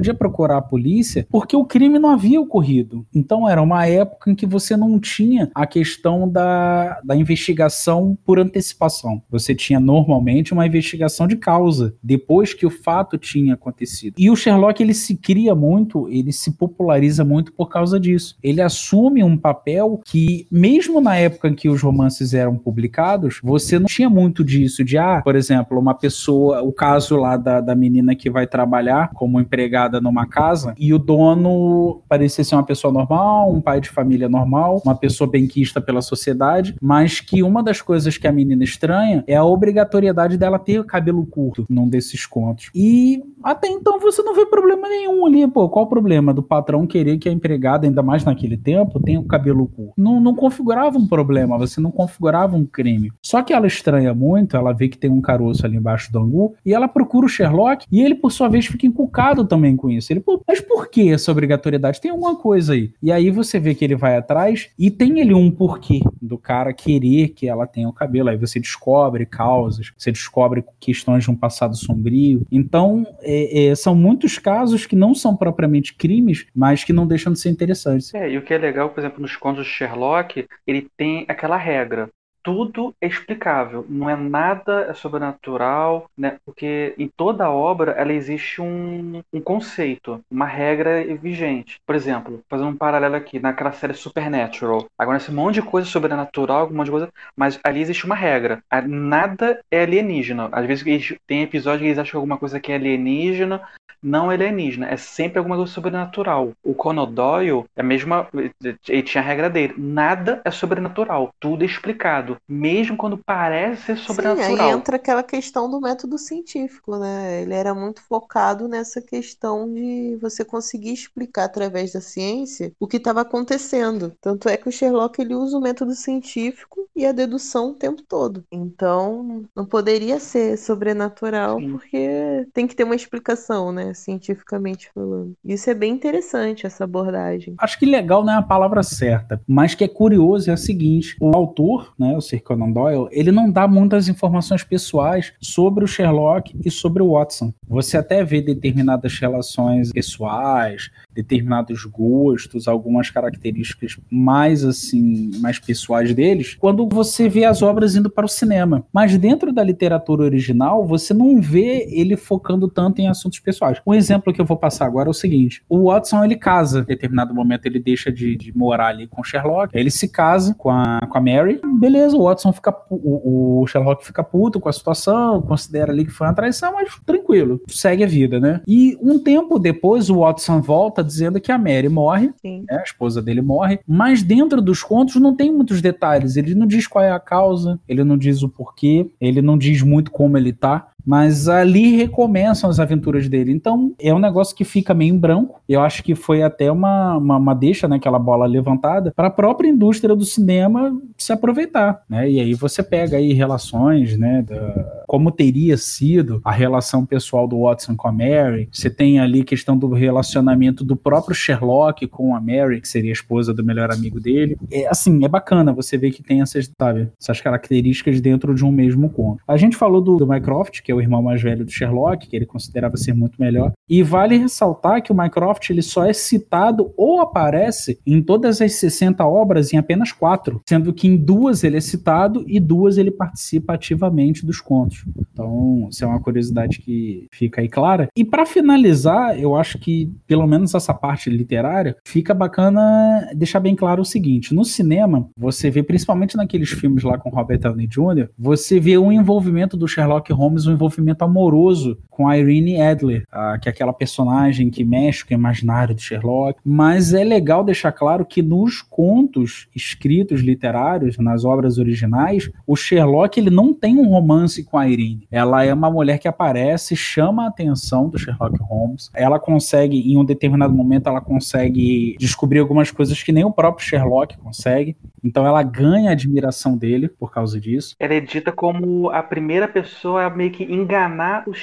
podia procurar a polícia porque o crime não havia ocorrido. Então era uma época em que você não tinha a questão da, da investigação por antecipação. Você tinha normalmente uma investigação de causa, depois que o fato tinha acontecido. E o Sherlock, ele se cria muito, ele se populariza muito por causa disso. Ele assume um papel que, mesmo na época em que os romances eram publicados, você não tinha muito disso, de, ah, por exemplo, uma pessoa, o caso lá da, da menina que vai trabalhar como empregada numa casa, e o dono parecia ser uma pessoa normal, um pai de família normal, uma pessoa benquista pela sociedade, mas que uma das coisas que a menina estranha é a obrigatoriedade dela ter o cabelo curto num desses contos. E até então você não vê problema nenhum ali, pô, qual o problema do patrão querer que a empregada, ainda mais naquele tempo, tenha o cabelo curto? Não, não configurava um problema, você não configurava um crime. Só que ela estranha muito, ela vê que tem um caroço ali embaixo do angu, e ela procura o Sherlock, e ele, por sua vez, fica encucado também com isso. Ele, pô, mas por que essa obrigatoriedade? Tem alguma coisa aí. E aí você vê que ele vai atrás, e tem ele um porquê do cara querer que ela tenha o cabelo. Aí você descobre causas, você descobre questões de um passado sombrio. Então, é, é, são muitos casos que não são propriamente crimes, mas que não deixam de ser interessantes. É, e o que é legal, por exemplo, nos contos de Sherlock, ele tem aquela regra. Tudo é explicável, não é nada sobrenatural, né? Porque em toda obra ela existe um, um conceito, uma regra vigente. Por exemplo, fazendo um paralelo aqui, naquela série Supernatural. Agora esse monte de coisa sobrenatural, um monte de coisa, mas ali existe uma regra. Nada é alienígena. Às vezes eles, tem episódios que eles acham que alguma coisa que é alienígena, não é alienígena, é sempre alguma coisa sobrenatural. O Conan Doyle, é a mesma, ele tinha a regra dele. Nada é sobrenatural, tudo é explicado, mesmo quando parece ser sobrenatural. Sim, aí entra aquela questão do método científico, né? Ele era muito focado nessa questão de você conseguir explicar através da ciência o que estava acontecendo. Tanto é que o Sherlock, ele usa o método científico e a dedução o tempo todo. Então, não poderia ser sobrenatural. Sim. Porque tem que ter uma explicação, né? Cientificamente falando. Isso é bem interessante, essa abordagem. Acho que legal não é a palavra certa, mas que é curioso é o seguinte: o autor, né, o Sir Conan Doyle, ele não dá muitas informações pessoais sobre o Sherlock e sobre o Watson. Você até vê determinadas relações pessoais, determinados gostos, algumas características mais assim, mais pessoais deles, quando você vê as obras indo para o cinema. Mas dentro da literatura original, você não vê ele focando tanto em assuntos pessoais. Um exemplo que eu vou passar agora é o seguinte: o Watson, ele casa, em determinado momento ele deixa de, de morar ali com o Sherlock, ele se casa com a, com a Mary, beleza, o Watson fica, o, o Sherlock fica puto com a situação, considera ali que foi uma traição, mas tranquilo, segue a vida, né? E um tempo depois o Watson volta dizendo que a Mary morre, né, a esposa dele morre, mas dentro dos contos não tem muitos detalhes, ele não diz qual é a causa, ele não diz o porquê, ele não diz muito como ele tá, mas ali recomeçam as aventuras dele. Então é um negócio que fica meio em branco. Eu acho que foi até uma, uma, uma deixa, né, aquela bola levantada para a própria indústria do cinema se aproveitar, né? E aí você pega aí relações, né, da, como teria sido a relação pessoal do Watson com a Mary. Você tem ali questão do relacionamento do próprio Sherlock com a Mary, que seria a esposa do melhor amigo dele. É, assim, é bacana você ver que tem essas, sabe, essas características dentro de um mesmo conto. A gente falou do, do Mycroft, que é o irmão mais velho do Sherlock, que ele considerava ser muito melhor. E vale ressaltar que o Mycroft, ele só é citado ou aparece em todas as sessenta obras em apenas quatro, sendo que em duas ele é citado e duas ele participa ativamente dos contos. Então, isso é uma curiosidade que fica aí clara. E para finalizar, eu acho que, pelo menos essa parte literária, fica bacana deixar bem claro o seguinte: no cinema, você vê, principalmente naqueles filmes lá com Robert Downey Júnior, você vê um envolvimento do Sherlock Holmes, um envolvimento amoroso com a Irene Adler, a, que é aquela personagem que mexe com o imaginário do Sherlock. Mas é legal deixar claro que nos contos escritos literários, nas obras originais, o Sherlock, ele não tem um romance com a Irene. Ela é uma mulher que aparece, chama a atenção do Sherlock Holmes. Ela consegue, em um determinado momento, ela consegue descobrir algumas coisas que nem o próprio Sherlock consegue. Então ela ganha a admiração dele por causa disso. Ela é dita como a primeira pessoa a meio que enganar o Sherlock.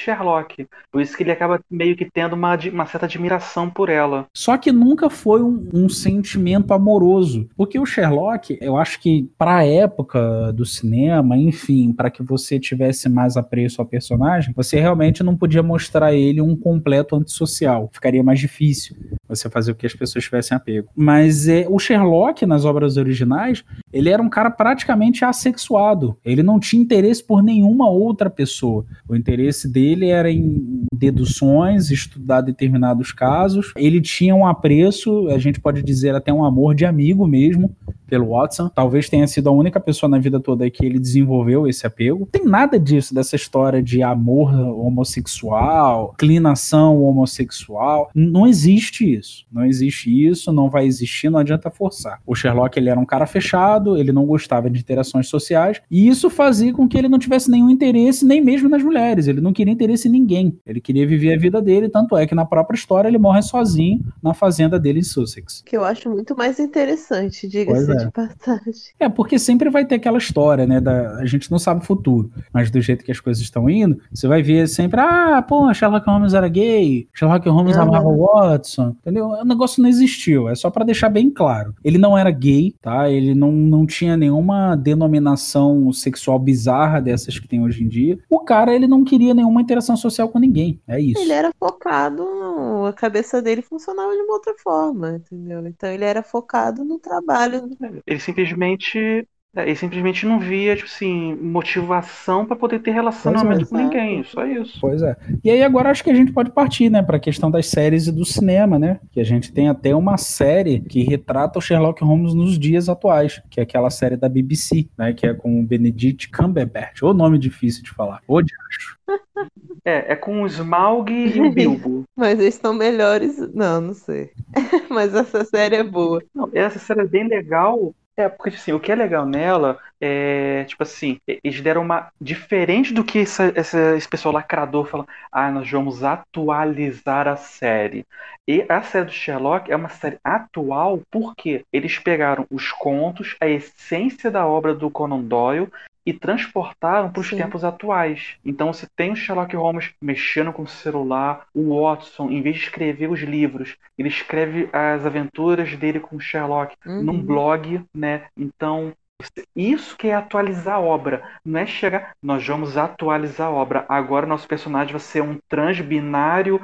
Sherlock. Por isso que ele acaba meio que tendo uma, ad- uma certa admiração por ela. Só que nunca foi um, um sentimento amoroso. Porque o Sherlock, eu acho que para a época do cinema, enfim, para que você tivesse mais apreço ao personagem, você realmente não podia mostrar ele um completo antissocial. Ficaria mais difícil você fazer com que as pessoas tivessem apego. Mas é, o Sherlock, nas obras originais, ele era um cara praticamente assexuado. Ele não tinha interesse por nenhuma outra pessoa. O interesse dele era em deduções, estudar determinados casos. Ele tinha um apreço, a gente pode dizer até um amor de amigo mesmo, pelo Watson. Talvez tenha sido a única pessoa na vida toda que ele desenvolveu esse apego. Não tem nada disso, dessa história de amor homossexual, inclinação homossexual. Não existe isso. Não existe isso, não vai existir, não adianta forçar. O Sherlock, ele era um cara fechado, ele não gostava de interações sociais, e isso fazia com que ele não tivesse nenhum interesse, nem mesmo nas mulheres. Ele não queria interesse em ninguém. Ele queria viver a vida dele, tanto é que na própria história ele morre sozinho na fazenda dele em Sussex. Que eu acho muito mais interessante, Pois diga-se é. de passagem. É, porque sempre vai ter aquela história, né? Da, a gente não sabe o futuro, mas do jeito que as coisas estão indo, você vai ver sempre, ah, pô, Sherlock Holmes era gay, Sherlock Holmes Uhum. amava o Watson, entendeu? O negócio não existiu, é só pra deixar bem claro. Ele não era gay, tá? Ele não, não tinha nenhuma denominação sexual bizarra dessas que tem hoje em dia. O cara, ele não queria nenhuma interação social com ninguém, é isso. Ele era focado, no- a cabeça dele funcionava de uma outra forma, entendeu? Então ele era focado no trabalho. Ele simplesmente, é, ele simplesmente não via, tipo assim, motivação para poder ter relacionamento Pois com é. ninguém, só isso. Pois é. E aí agora acho que a gente pode partir, né, para a questão das séries e do cinema, né? Que a gente tem até uma série que retrata o Sherlock Holmes nos dias atuais, que é aquela série da B B C, né, que é com o Benedict Cumberbatch, o nome difícil de falar. O de acho. É, é com o Smaug e o Bilbo. Mas eles estão melhores. Não, não sei. Mas essa série é boa. Não, essa série é bem legal. É, porque assim, o que é legal nela é, tipo assim, eles deram uma. Diferente do que essa, essa- esse pessoal lacrador fala, ah, nós vamos atualizar a série. E a série do Sherlock é uma série atual porque eles pegaram os contos, a essência da obra do Conan Doyle e transportaram para os Sim. tempos atuais. Então você tem o Sherlock Holmes mexendo com o celular, o Watson, em vez de escrever os livros, ele escreve as aventuras dele com o Sherlock num Uhum. blog, né? Então, isso que é atualizar a obra. Não é chegar, nós vamos atualizar a obra. Agora nosso personagem vai ser um transbinário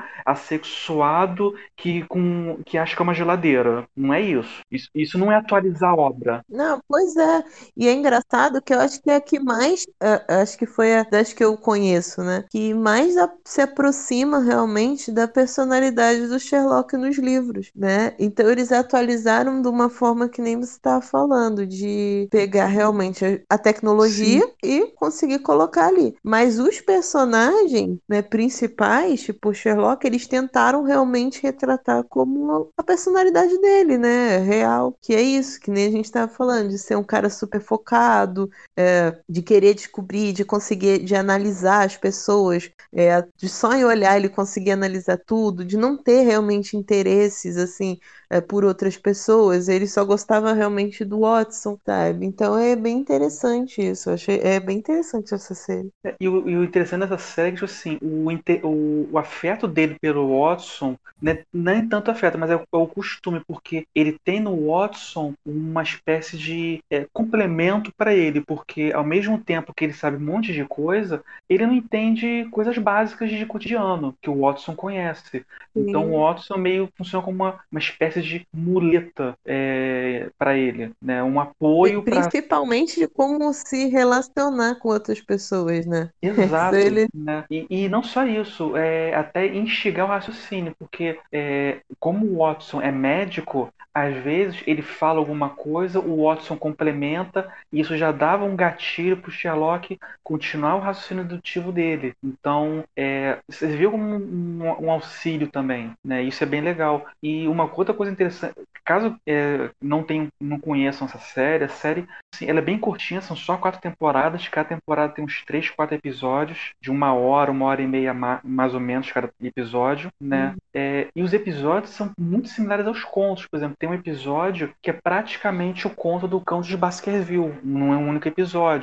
assexuado que, com, que acha que é uma geladeira. Não é isso. Isso, isso não é atualizar a obra. Não, pois é. E é engraçado que eu acho que é a que mais, é, acho que foi a das que eu conheço, né? Que mais a- se aproxima realmente da personalidade do Sherlock nos livros, né? Então eles atualizaram de uma forma que nem você estava falando, de pegar realmente a, a tecnologia e conseguir colocar ali. Mas os personagens, né, principais, tipo o Sherlock, eles tentaram realmente retratar como a personalidade dele, né? Real. Que é isso, que nem a gente estava falando, de ser um cara super focado, é, de querer descobrir, de conseguir, de analisar as pessoas, é, de só em olhar ele conseguir analisar tudo, de não ter realmente interesses, assim, é, por outras pessoas, ele só gostava realmente do Watson, sabe? Então é bem interessante isso, eu achei, é bem interessante essa série. É, E o, e o interessante dessa série é que, tipo assim, o, inte- o, o afeto dele pelo Watson, né, não é tanto afeto, mas é, o é o costume, porque ele tem no Watson uma espécie de é, complemento para ele, porque ao mesmo tempo que ele sabe um monte de coisa, ele não entende coisas básicas de cotidiano que o Watson conhece. Então o Sim. Watson meio funciona como uma, uma espécie de muleta é, para ele, né, um apoio para. Principalmente de como se relacionar com outras pessoas, né? Isso Exato, ele. né? E, e não só isso, é até instigar o raciocínio, porque é, como o Watson é médico, às vezes ele fala alguma coisa, o Watson complementa, e isso já dava um gatilho para o Sherlock continuar o raciocínio dedutivo dele. Então, é, você viu como um, um- um auxílio também, né? Isso é bem legal. E uma outra coisa interessante, caso é, não tenham, não conheçam essa série, a série Sim, ela é bem curtinha, são só quatro temporadas. Cada temporada tem uns três, quatro episódios, de uma hora, uma hora e meia ma- mais ou menos cada episódio, né? É, e os episódios são muito similares aos contos. Por exemplo, tem um episódio que é praticamente o conto do Cão de Baskerville, não é um único episódio.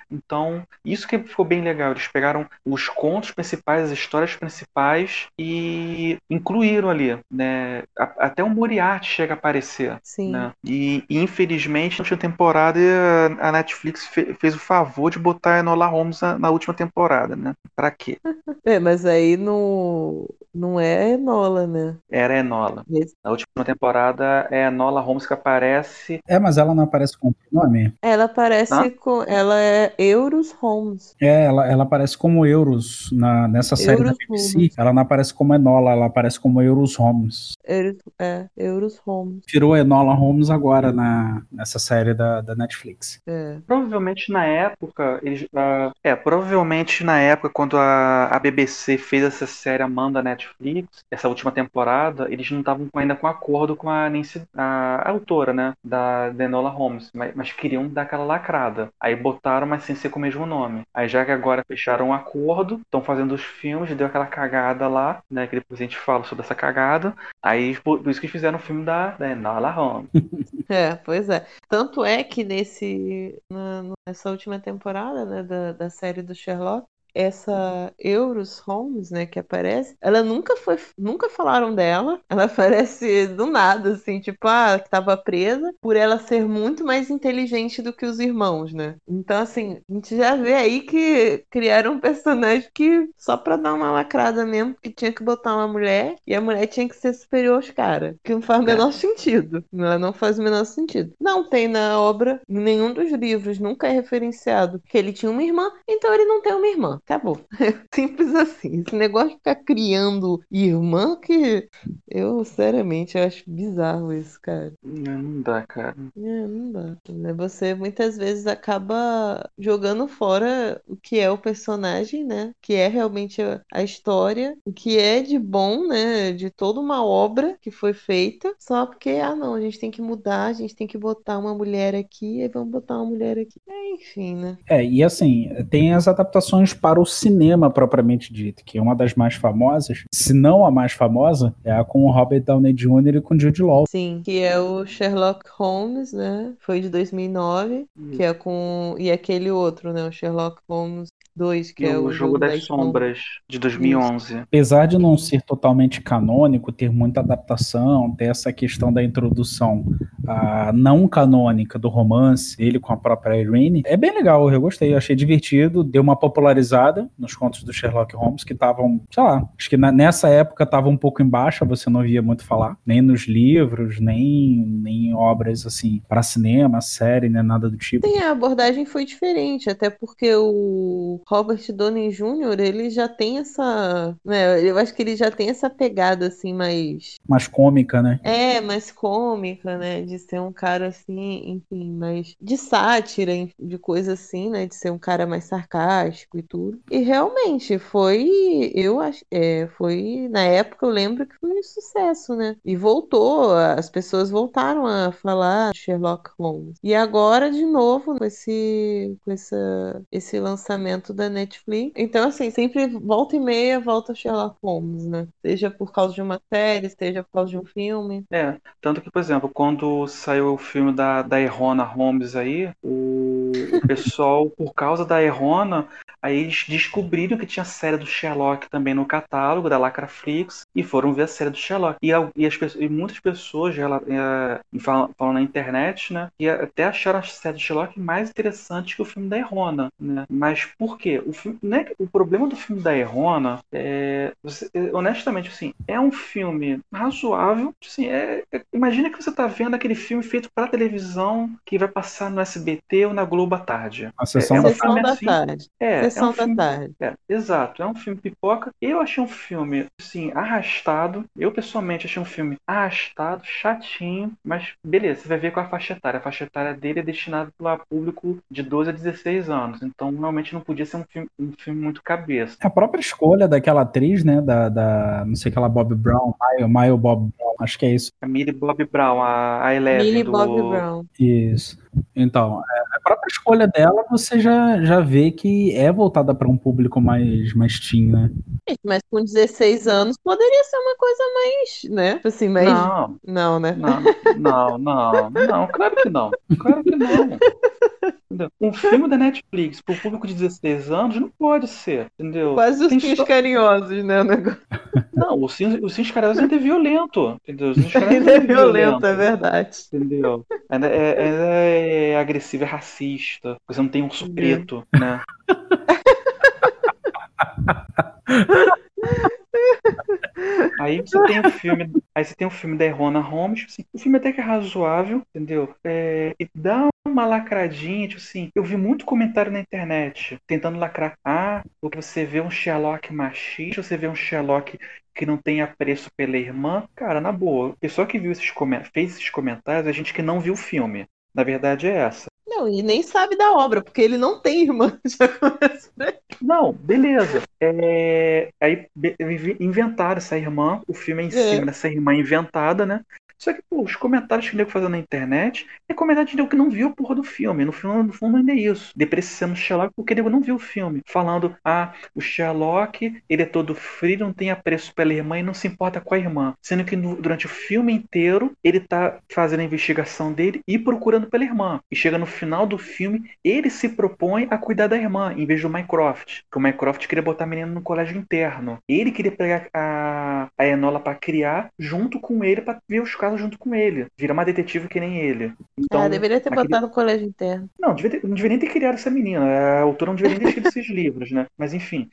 Então, isso que ficou bem legal. Eles pegaram os contos principais, as histórias principais e incluíram ali, né? A- Até o Moriarty chega a aparecer, Sim. né? E, e, infelizmente, na última temporada, a Netflix fe- fez o favor de botar a Enola Holmes na, na última temporada, né? Pra quê? É, mas aí no, não é a Enola, né? Era a Enola. Esse- Na última temporada é a Enola Holmes que aparece. É, mas ela não aparece com o nome. Ela Hã? parece com. Ela é Euros Holmes. É, ela, ela aparece como Euros na, nessa série da Euros B B C. Holmes. Ela não aparece como Enola, ela aparece como Euros Holmes. Euros, é, Euros Holmes. Virou Enola Holmes agora na, nessa série da, da Netflix. É. Provavelmente na época, eles, ah, é, provavelmente na época quando a, a B B C fez essa série Amanda Netflix, essa última temporada, eles não estavam ainda com acordo com a Nancy, a, a autora, né, da, da Enola Holmes, mas, mas queriam dar aquela lacrada. Aí botaram, mas sem ser com o mesmo nome. Aí já que agora fecharam um acordo, estão fazendo os filmes, deu aquela cagada lá, né, que depois a gente fala sobre essa cagada. Aí por, por isso que eles fizeram o filme da, da Enola Holmes. É, pois é. Tanto é que nesse, na- nessa última temporada, né, da, da série do Sherlock, essa Euros Holmes, né, que aparece, ela nunca foi, nunca falaram dela. Ela aparece do nada, assim, tipo, ah, que tava presa, por ela ser muito mais inteligente do que os irmãos, né? Então, assim, a gente já vê aí que criaram um personagem que só pra dar uma lacrada mesmo, que tinha que botar uma mulher e a mulher tinha que ser superior aos caras, que não faz o É. menor sentido. Ela não faz o menor sentido. Não tem na obra, em nenhum dos livros, nunca é referenciado que ele tinha uma irmã, então ele não tem uma irmã. Acabou. Simples assim. Esse negócio de ficar criando irmã que eu, sinceramente, eu acho bizarro isso, cara. Não, não dá, cara. É, não dá. Né? Você muitas vezes acaba jogando fora o que é o personagem, né? Que é realmente a, a história, o que é de bom, né? De toda uma obra que foi feita, só porque, ah, não, a gente tem que mudar, a gente tem que botar uma mulher aqui, e vamos botar uma mulher aqui. É, enfim, né? É, e assim, tem as adaptações para o cinema propriamente dito, que é uma das mais famosas, se não a mais famosa, é a com o Robert Downey Júnior e com o Jude Law. Sim, que é o Sherlock Holmes, né? Foi de dois mil e nove, que é com. E aquele outro, né? O Sherlock Holmes dois, que E é o o Jogo jogo das das sombras. Sombras, de Isso. dois mil e onze. Apesar de não ser totalmente canônico, ter muita adaptação, ter essa questão da introdução a não canônica do romance dele com a própria Irene, é bem legal, eu gostei, eu achei divertido, deu uma popularizada nos contos do Sherlock Holmes que estavam, sei lá, acho que na, nessa época estava um pouco em baixa, você não via muito falar, nem nos livros, nem, nem em obras assim, para cinema, série, nem nada do tipo. Sim, a abordagem foi diferente, até porque o Robert Downey Júnior, ele já tem essa, né, eu acho que ele já tem essa pegada assim mais Mais cômica, né? é, mais cômica, né, de ser um cara assim, enfim, mais de sátira, em- de coisa assim, né, de ser um cara mais sarcástico e tudo. E realmente foi, eu acho, é, foi na época eu lembro que foi um sucesso, né? E voltou, as pessoas voltaram a falar de Sherlock Holmes. E agora de novo com esse com essa, esse lançamento da Netflix. Então assim, sempre volta e meia volta Sherlock Holmes, né? Seja por causa de uma série, seja por causa de um filme. É, tanto que, por exemplo, quando saiu o filme da, da Errona Holmes aí, o, o pessoal, por causa da Errona, aí eles descobriram que tinha a série do Sherlock também no catálogo da Lacraflix e foram ver a série do Sherlock. E, al- e, as, pessoas- e muitas pessoas rela- é, falam, falam na internet, né, e até acharam a série do Sherlock mais interessante que o filme da Errona, né? Mas por quê? O, filme, não é que- o problema do filme da Errona é, você- é, honestamente, assim, é um filme razoável, assim, é, é- imagina que você tá vendo aquele filme feito para televisão que vai passar no S B T ou na Globo à tarde. A É, sessão é um da Sessão filme da assim. tarde. É, é um Sessão da filme. tarde. É, exato, é um filme pipoca. Eu achei um filme, assim, arrastado. Eu, pessoalmente, achei um filme arrastado, chatinho, mas beleza, você vai ver com a faixa etária. A faixa etária dele é destinada para público de doze a dezesseis anos. Então, realmente, não podia ser um filme, um filme muito cabeça. A própria escolha daquela atriz, né, da, da não sei aquela Bob Brown, Maio, Maio Bob Brown, acho que é isso. A Millie Bobby Brown, a, a Eleven Millie Bobby do. Brown. Isso. Então, a própria escolha dela, você já, já vê que é voltada para um público mais, mais teen, né? Mas com dezesseis anos poderia ser uma coisa mais, né? Tipo assim, mais. Não, Não, né? não, não, não, não, claro que não. Claro que não. Entendeu? Um filme da Netflix pro público de dezesseis anos não pode ser, entendeu? Quase os Tem fins só... carinhosos, né? O negócio. Não, o Sims, o Sims Carinhosos ainda é violento, entendeu? O Sims Carinhosos Ainda é ainda é violento, violento, é verdade. entendeu? Ainda é, ainda é agressivo, é racista. Você não tem urso Entendeu? preto, né? Aí você tem o filme, aí você tem o filme da Ernona Holmes, assim, o filme até que é razoável, entendeu? É, e dá uma lacradinha, tipo assim, eu vi muito comentário na internet tentando lacrar, ah, porque você vê um Sherlock machista, você vê um Sherlock que não tem apreço pela irmã, cara, na boa, o pessoal que viu esses comentários, fez esses comentários, é gente que não viu o filme. Na verdade é essa. Não, e nem sabe da obra, porque ele não tem irmã. Já começa por aí. Não, beleza. É, Aí be- inventaram essa irmã, o filme é em É. cima dessa irmã inventada, né? Só que, pô, os comentários que o nego fazendo na internet é comentário de nego que não viu a porra do filme. No filme, no fundo, ainda é isso. Depreciando o Sherlock porque o nego não viu o filme. Falando, ah, o Sherlock, ele é todo frio, não tem apreço pela irmã e não se importa com a irmã. Sendo que no- durante o filme inteiro, ele tá fazendo a investigação dele e procurando pela irmã. E chega no final do filme, ele se propõe a cuidar da irmã, em vez do Mycroft. Porque o Mycroft queria botar a menina no colégio interno. Ele queria pegar a, a Enola pra criar junto com ele, pra ver os casos junto com ele. Vira uma detetive que nem ele. Então, Ah, deveria ter aquele... botado no colégio interno. Não, devia ter- não devia nem ter criado essa menina. A autora não deveria nem ter escrito esses livros, né? Mas enfim,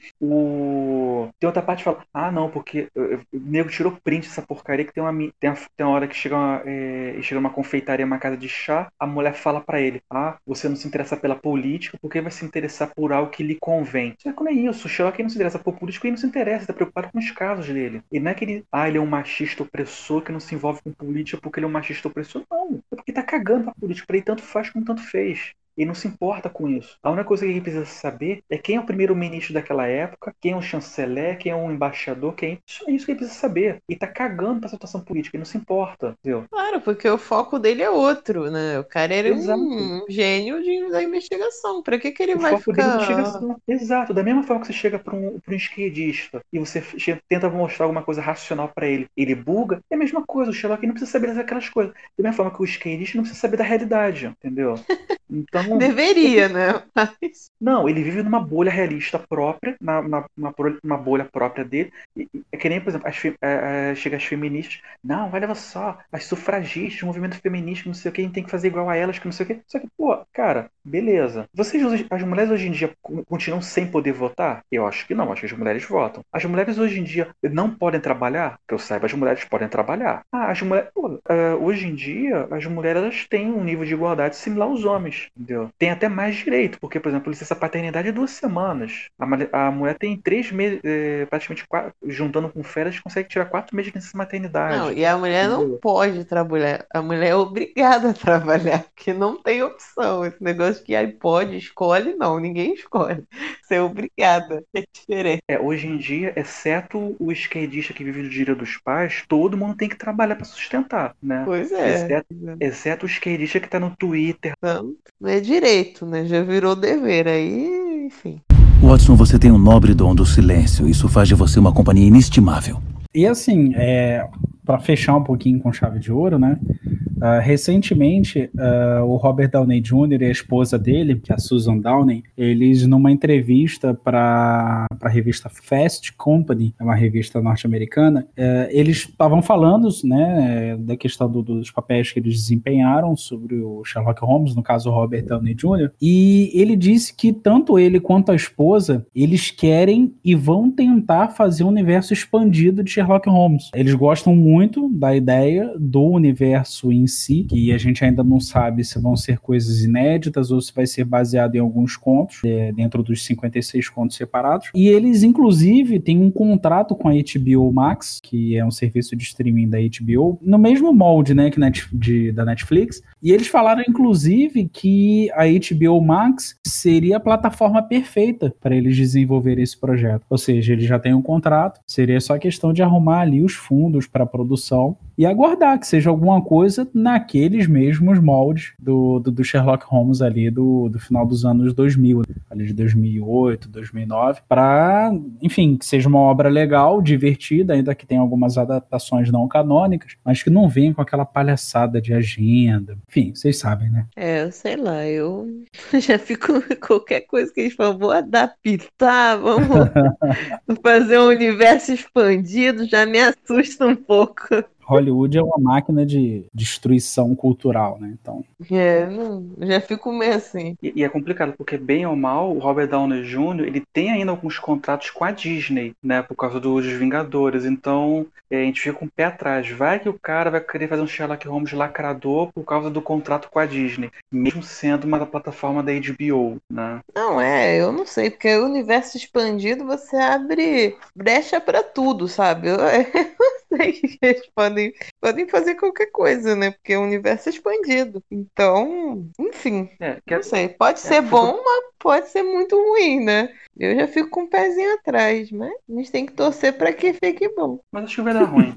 o... tem outra parte que fala, ah, não, porque eh, o nego tirou print dessa porcaria que tem uma, mi- tem uma, tem uma hora que chega uma, eh, chega uma confeitaria, uma casa de chá, a mulher fala pra ele, ah, você não se interessa pela política, porque vai se interessar por algo que lhe convém. Só que não é isso, o Sherlock não se interessa por política, ele não se interessa, ele tá preocupado com os casos dele. E não é que ele, ah, ele é um machista opressor que não se envolve com política porque ele é um machista opressor, não. É porque tá cagando pra política, pra ele tanto faz como tanto fez. Ele não se importa com isso. A única coisa que ele precisa saber é quem é o primeiro-ministro daquela época, quem é o chanceler, quem é o embaixador, quem é... Isso é isso que ele precisa saber. E tá cagando pra situação política, ele não se importa, entendeu? Claro, porque o foco dele é outro, né? O cara era Exato. um gênio de, da investigação. Pra que que ele O vai foco dele é ficar... investigação. Exato. Da mesma forma que você chega para um, pra um esquerdista e você che- tenta mostrar alguma coisa racional para ele, ele buga, é a mesma coisa. O Sherlock não precisa saber daquelas coisas. Da mesma forma que o esquerdista não precisa saber da realidade, entendeu? Então, Deveria, né? Mas... não, ele vive numa bolha realista própria, na, na, uma, bolha- uma bolha própria dele. E- e é que nem, por exemplo, as, fe- é, é, chega as feministas, não, olha só, as sufragistas, o movimento feminista, não sei o que, a gente tem que fazer igual a elas, que não sei o que. Só que, pô, cara, beleza. Vocês, hoje- as mulheres hoje em dia co- continuam sem poder votar? Eu acho que não, acho que as mulheres votam. As mulheres hoje em dia não podem trabalhar? Que eu saiba, as mulheres podem trabalhar. Ah, as mulheres, pô, ah, hoje em dia, as mulheres elas têm um nível de igualdade similar aos homens, entendeu? Tem até mais direito, porque, por exemplo, licença paternidade é duas semanas. A, male- a mulher tem três meses, é, praticamente quatro, juntando com férias, consegue tirar quatro meses de licença Não, maternidade. e a mulher não Entendeu? pode trabalhar. A mulher é obrigada a trabalhar, porque não tem opção. Esse negócio que aí pode, escolhe, não, ninguém escolhe. Você é obrigada. É diferente. É, hoje em dia, exceto o esquerdista que vive do dinheiro dos pais, todo mundo tem que trabalhar para sustentar, né? Pois é. Exceto, exceto o esquerdista que tá no Twitter. Então, não é direito, né? Já virou dever. Aí, enfim. Watson, você tem um nobre dom do silêncio. Isso faz de você uma companhia inestimável. E assim, é, para fechar um pouquinho com chave de ouro, né? Uh, recentemente, uh, o Robert Downey Júnior e a esposa dele, que é a Susan Downey, eles numa entrevista para a revista Fast Company, é uma revista norte-americana, uh, eles estavam falando, né, da questão do, dos papéis que eles desempenharam sobre o Sherlock Holmes, no caso o Robert Downey Júnior, e ele disse que tanto ele quanto a esposa, eles querem e vão tentar fazer um universo expandido de Sherlock Holmes. Eles gostam muito da ideia do universo em si, que a gente ainda não sabe se vão ser coisas inéditas ou se vai ser baseado em alguns contos, é, dentro dos cinquenta e seis contos separados. E eles, inclusive, têm um contrato com a H B O Max, que é um serviço de streaming da H B O, no mesmo molde, né, que net, de, da Netflix, E eles falaram, inclusive, que a H B O Max seria a plataforma perfeita para eles desenvolverem esse projeto. Ou seja, eles já têm um contrato, seria só questão de arrumar ali os fundos para a produção e aguardar que seja alguma coisa naqueles mesmos moldes do, do, do Sherlock Holmes ali do, do final dos anos dois mil, ali de dois mil e oito, dois mil e nove, para, enfim, que seja uma obra legal, divertida, ainda que tenha algumas adaptações não canônicas, mas que não venha com aquela palhaçada de agenda. Enfim, vocês sabem, né? É, eu sei lá, eu já fico qualquer coisa que eles falam, vou adaptar, vamos fazer um universo expandido, já me assusta um pouco. Hollywood é uma máquina de destruição cultural, né? Então, É, não, já fico meio assim. E, e é complicado, porque bem ou mal, o Robert Downey Júnior ele tem ainda alguns contratos com a Disney, né? Por causa dos Vingadores. Então, é, a gente fica com o pé atrás. Vai que o cara vai querer fazer um Sherlock Holmes lacrador por causa do contrato com a Disney, mesmo sendo uma plataforma da H B O, né? Não, é, eu não sei, porque o universo expandido você abre brecha pra tudo, sabe? Eu, eu sei que eles podem, podem fazer qualquer coisa, né? Porque é um universo expandido. Então, enfim, É, que não é, sei. Pode é, ser foi bom, mas pode ser muito ruim, né? Eu já fico com o pezinho atrás, mas a gente tem que torcer pra que fique bom. mas acho que vai dar ruim.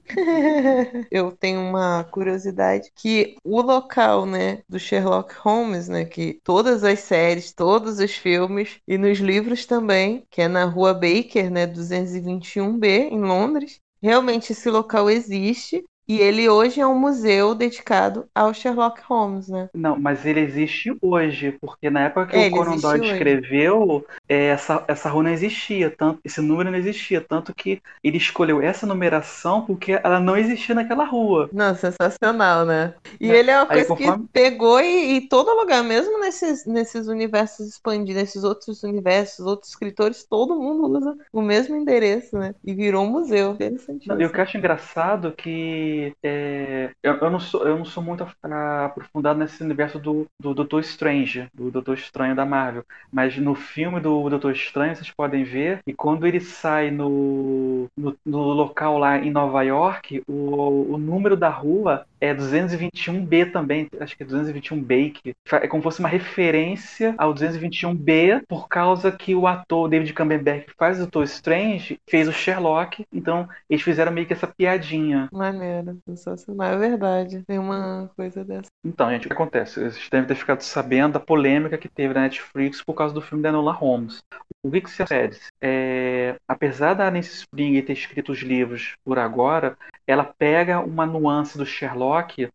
Eu tenho uma curiosidade que o local, né, do Sherlock Holmes, né, que todas as séries, todos os filmes e nos livros também, que é na Rua Baker, né, duzentos e vinte e um B, em Londres, realmente esse local existe. E ele hoje é um museu dedicado ao Sherlock Holmes, né? Não, mas ele existe hoje, porque na época que É, o ele Conan existe Doyle hoje. escreveu, é, essa, essa rua não existia, tanto, esse número não existia, tanto que ele escolheu essa numeração porque ela não existia naquela rua. Não, sensacional, né? E Né? ele é uma Aí coisa que conforme. pegou e, e todo lugar, mesmo nesses, nesses universos expandidos, nesses outros universos, outros escritores, todo mundo usa o mesmo endereço, né? E virou um museu. Não, eu que Interessantíssimo. acho engraçado que é, eu, eu, não sou, eu não sou muito a- aprofundado nesse universo do, do Doutor Strange, do Doutor Estranho da Marvel. Mas no filme do Doutor Estranho, vocês podem ver, e quando ele sai no, no, no local lá em Nova York, o, o número da rua é duzentos e vinte e um B também, acho que é duzentos e vinte e um Bake. É como se fosse uma referência ao duzentos e vinte e um B, por causa que o ator David Cumberbatch, que faz o Doutor Strange, fez o Sherlock, então eles fizeram meio que essa piadinha. Maneiro, sensacional, é verdade. Tem uma coisa dessa. Então, gente, o que acontece? Vocês devem ter ficado sabendo da polêmica que teve na Netflix por causa do filme da Enola Holmes. O que que se sucede? É, apesar da Nancy Springer ter escrito os livros por agora, ela pega uma nuance do Sherlock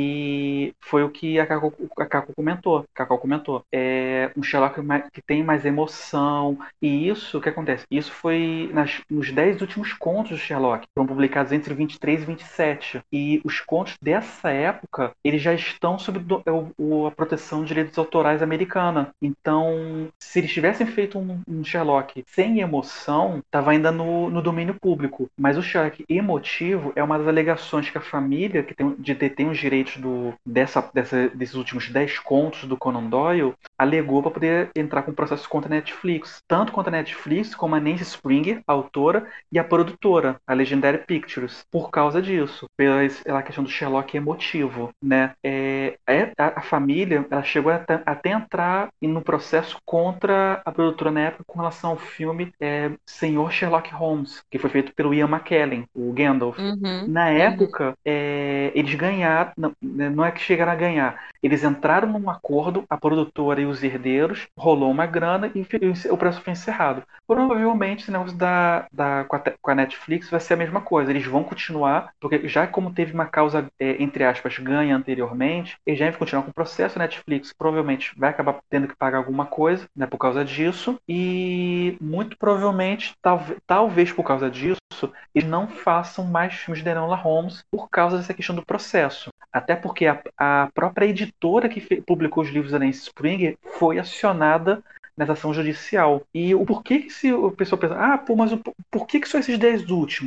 que foi o que a Cacau, a Cacau comentou. A Cacau comentou. É um Sherlock que tem mais emoção. E isso, o que acontece? Isso foi nas, nos dez últimos contos do Sherlock, que foram publicados entre vinte e três e vinte e sete. E os contos dessa época, eles já estão sob do, o, a proteção de direitos autorais americana. Então, se eles tivessem feito um, um Sherlock sem emoção, estava ainda no, no domínio público. Mas o Sherlock emotivo é uma das alegações que a família, que tem, de detém os direitos do, dessa, dessa, desses últimos dez contos do Conan Doyle, alegou para poder entrar com processo contra a Netflix. Tanto contra a Netflix, como a Nancy Springer, a autora, e a produtora, a Legendary Pictures, por causa disso, pela, pela questão do Sherlock emotivo, né? É, a, a família, ela chegou até, até entrar no processo contra a produtora na época com relação ao filme é, Senhor Sherlock Holmes, que foi feito pelo Ian McKellen, o Gandalf. Uhum, Na uhum. época, é, eles ganharam, não, não é que chegaram a ganhar, eles entraram num acordo, a produtora e os herdeiros, rolou uma grana e o processo foi encerrado. Provavelmente, esse negócio da, da, com, a, com a Netflix vai ser a mesma coisa. Eles vão continuar, porque já como teve uma causa, é, entre aspas, ganha anteriormente, eles já vão continuar com o processo. A Netflix provavelmente vai acabar tendo que pagar alguma coisa, né, por causa disso. E muito provavelmente, talvez, talvez por causa disso, eles não façam mais filmes de Enola Holmes por causa dessa questão do processo. Até porque a, a própria editora que fe, publicou os livros da Nancy Springer foi acionada nessa ação judicial. E o porquê que se o pessoal pensa, ah, pô, mas o, por que, que são esses dez últimos?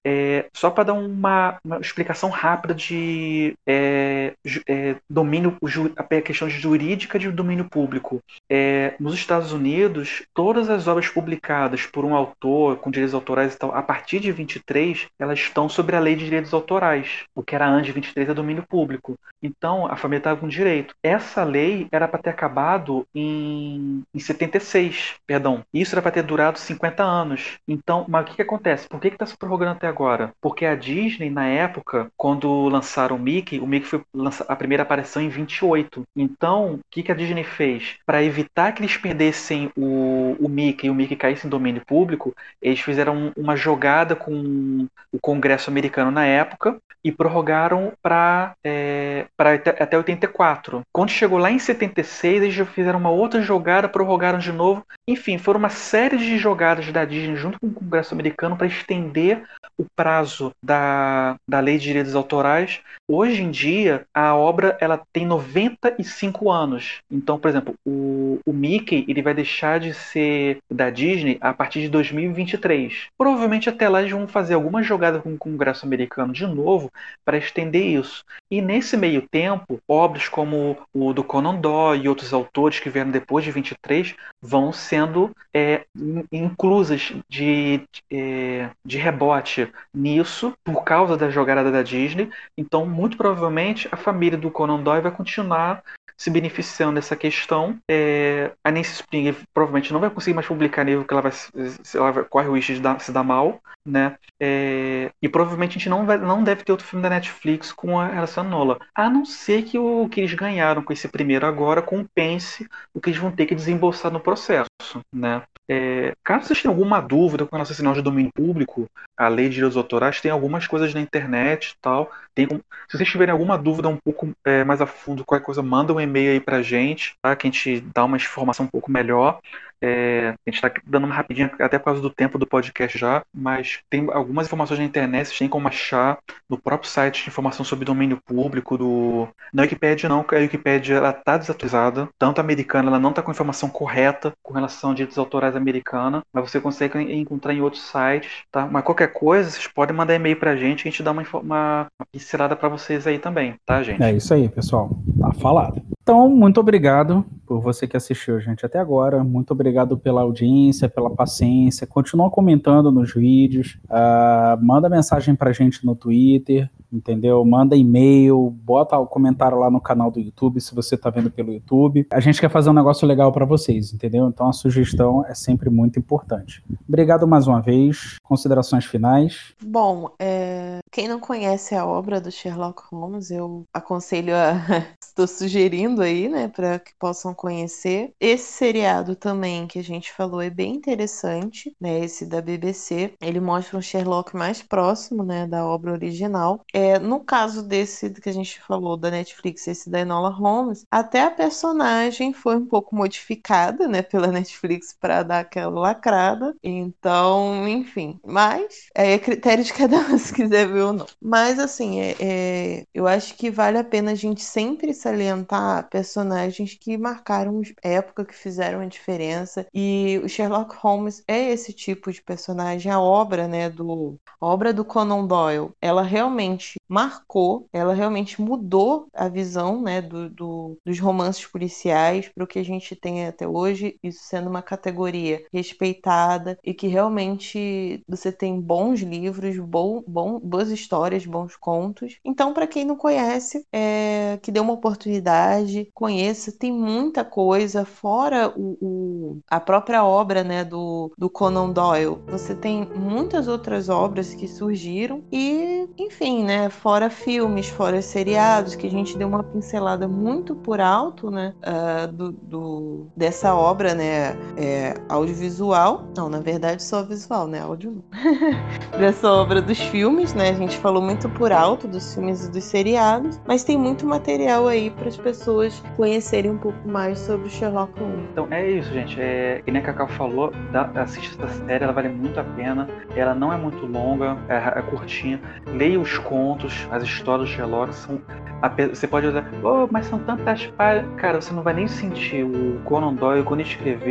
É, só para dar uma, uma explicação rápida de é, ju, é, domínio, ju, a questão jurídica de domínio público. É, nos Estados Unidos, todas as obras publicadas por um autor com direitos autorais e tal, a partir de vinte e três, elas estão sobre a lei de direitos autorais. O que era antes de vinte e três é domínio público. Então, a família estava com direito. Essa lei era para ter acabado em, em setenta e seis, perdão. Isso era para ter durado cinquenta anos. Então, mas o que, que acontece? Por que está se prorrogando até agora? Porque a Disney, na época, quando lançaram o Mickey, o Mickey foi lança... a primeira aparição em vinte e oito. Então, o que, que a Disney fez? Para evitar que eles perdessem o, o Mickey e o Mickey caísse em domínio público, eles fizeram uma jogada com o Congresso americano na época e prorrogaram para é, até oitenta e quatro. Quando chegou lá em setenta e seis, eles já fizeram uma outra jogada, prorrogaram de novo. Enfim, foram uma série de jogadas da Disney junto com o Congresso americano para estender o prazo da, da Lei de Direitos Autorais. Hoje em dia, a obra ela tem noventa e cinco anos. Então, por exemplo, o, o Mickey ele vai deixar de ser da Disney a partir de dois mil e vinte e três. Provavelmente até lá eles vão fazer alguma jogada com o Congresso americano de novo para estender isso. E nesse meio tempo, obras como o do Conan Doyle e outros autores que vieram depois de vinte e três vão sendo é, inclusas de, de, de rebote nisso, por causa da jogada da Disney. Então, muito provavelmente, a família do Conan Doyle vai continuar se beneficiando dessa questão. É, a Nancy Springer provavelmente não vai conseguir mais publicar livro, que ela, vai, ela vai, corre o risco de dar, se dar mal, né? É, e provavelmente a gente não, vai, não deve ter outro filme da Netflix com a relação Nola, a não ser que o que eles ganharam com esse primeiro agora compense o que eles vão ter que desembolsar no processo, né? É, caso vocês tenham alguma dúvida com relação ao sinal de domínio público, a lei de direitos autorais, tem algumas coisas na internet e tal. Tem, se vocês tiverem alguma dúvida um pouco é, mais a fundo, qualquer coisa, manda um e-mail aí pra gente, tá? Que a gente dá uma informação um pouco melhor. É, a gente está dando uma rapidinha, até por causa do tempo do podcast já, mas tem algumas informações na internet, vocês têm como achar no próprio site de informação sobre domínio público, do... na Wikipédia não, a Wikipédia ela está desatualizada, tanto a americana, ela não está com a informação correta com relação a direitos autorais americana, mas você consegue encontrar em outros sites, tá? Mas qualquer coisa, vocês podem mandar e-mail pra gente, que a gente dá uma, uma, uma pincelada para vocês aí também, tá, gente? É isso aí, pessoal, tá falado. Então, muito obrigado por você que assistiu a gente até agora, muito obrigado pela audiência, pela paciência, continua comentando nos vídeos, uh, manda mensagem pra gente no Twitter, entendeu? Manda e-mail, bota o comentário lá no canal do YouTube, se você tá vendo pelo YouTube. A gente quer fazer um negócio legal pra vocês, entendeu? Então a sugestão é sempre muito importante. Obrigado mais uma vez, considerações finais? Bom, é... quem não conhece a obra do Sherlock Holmes, eu aconselho a... estou sugerindo aí, né, para que possam conhecer. Esse seriado também que a gente falou é bem interessante, né, esse da B B C. Ele mostra um Sherlock mais próximo, né, da obra original. É, no caso desse que a gente falou da Netflix, esse da Enola Holmes, até a personagem foi um pouco modificada, né, pela Netflix para dar aquela lacrada. Então, enfim, mas é critério de cada um se quiser ver ou não. Mas assim, é, é, eu acho que vale a pena a gente sempre salientar personagens que marcaram época, que fizeram a diferença, e o Sherlock Holmes é esse tipo de personagem. A obra, né, do a obra do Conan Doyle, ela realmente marcou, ela realmente mudou a visão, né, do, do, dos romances policiais para o que a gente tem até hoje, isso sendo uma categoria respeitada e que realmente você tem bons livros, bom, bom, boas histórias, bons contos. Então, para quem não conhece, é, que dê uma oportunidade, conheça, tem muita coisa, fora o, o, a própria obra, né, do, do Conan Doyle. Você tem muitas outras obras que surgiram e, enfim, né, fora filmes, fora seriados, que a gente deu uma pincelada muito por alto, né, uh, do, do, dessa obra, né, é, audiovisual. Não, na verdade, só visual, né, áudio não. Dessa obra dos filmes, né, a gente falou muito por alto dos filmes e dos seriados, mas tem muito material aí para as pessoas conhecerem um pouco mais sobre o Sherlock Holmes. Então é isso, gente. É, que nem a Cacau falou, dá, assiste essa série, ela vale muito a pena. Ela não é muito longa, é, é curtinha. Leia os contos, as histórias do Sherlock. São, a, você pode dizer, oh, mas são tantas páginas. Cara, você não vai nem sentir. O Conan Doyle, quando ele escreveu,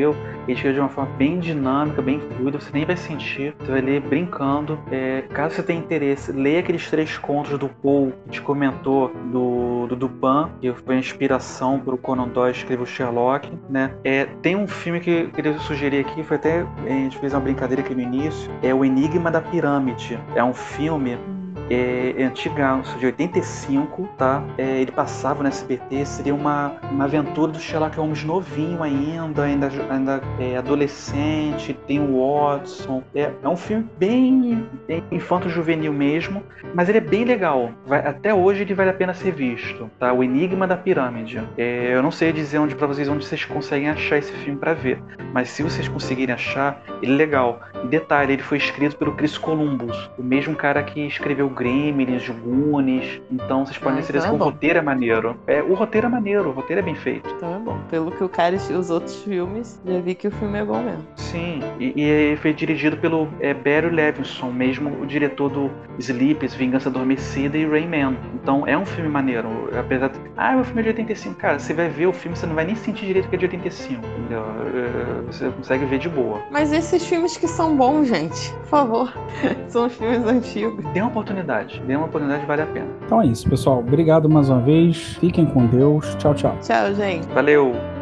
ele escreve de uma forma bem dinâmica, bem fluida, você nem vai sentir, você vai ler brincando. É, caso você tenha interesse, leia aqueles três contos do Poe, que te comentou, do, do Dupin, que foi a inspiração para o Conan Doyle escrever o Sherlock, né? É, tem um filme que eu queria sugerir aqui, foi até, a gente fez uma brincadeira aqui no início, é O Enigma da Pirâmide. É um filme É, é antiga, de oitenta e cinco, tá? É, ele passava no S B T, seria uma, uma aventura do Sherlock Holmes novinho ainda, ainda, ainda é, adolescente, tem o Watson. É, é um filme bem, bem infanto-juvenil mesmo, mas ele é bem legal. Vai, até hoje ele vale a pena ser visto, tá? O Enigma da Pirâmide. É, eu não sei dizer onde para vocês onde vocês conseguem achar esse filme para ver, mas se vocês conseguirem achar, ele é legal. E detalhe, ele foi escrito pelo Chris Columbus, o mesmo cara que escreveu Gremlins, Goonies. Então vocês podem ah, ter certeza então que é o roteiro é maneiro. É, o roteiro é maneiro, o roteiro é bem feito. Então é bom. Pelo que o cara e os outros filmes, já vi que o filme é bom mesmo. Sim, e, e foi dirigido pelo é, Barry Levinson, mesmo o diretor do Sleepers, Vingança Adormecida e Rayman. Então é um filme maneiro. Apesar de... Ah, é um filme de oitenta e cinco. Cara, você vai ver o filme, você não vai nem sentir direito que é de oitenta e cinco. Entendeu? Você consegue ver de boa. Mas esses filmes que são bons, gente, por favor, são os filmes antigos. Dê uma oportunidade. Dê uma oportunidade, vale a pena. Então é isso, pessoal. Obrigado mais uma vez. Fiquem com Deus. Tchau, tchau. Tchau, gente. Valeu!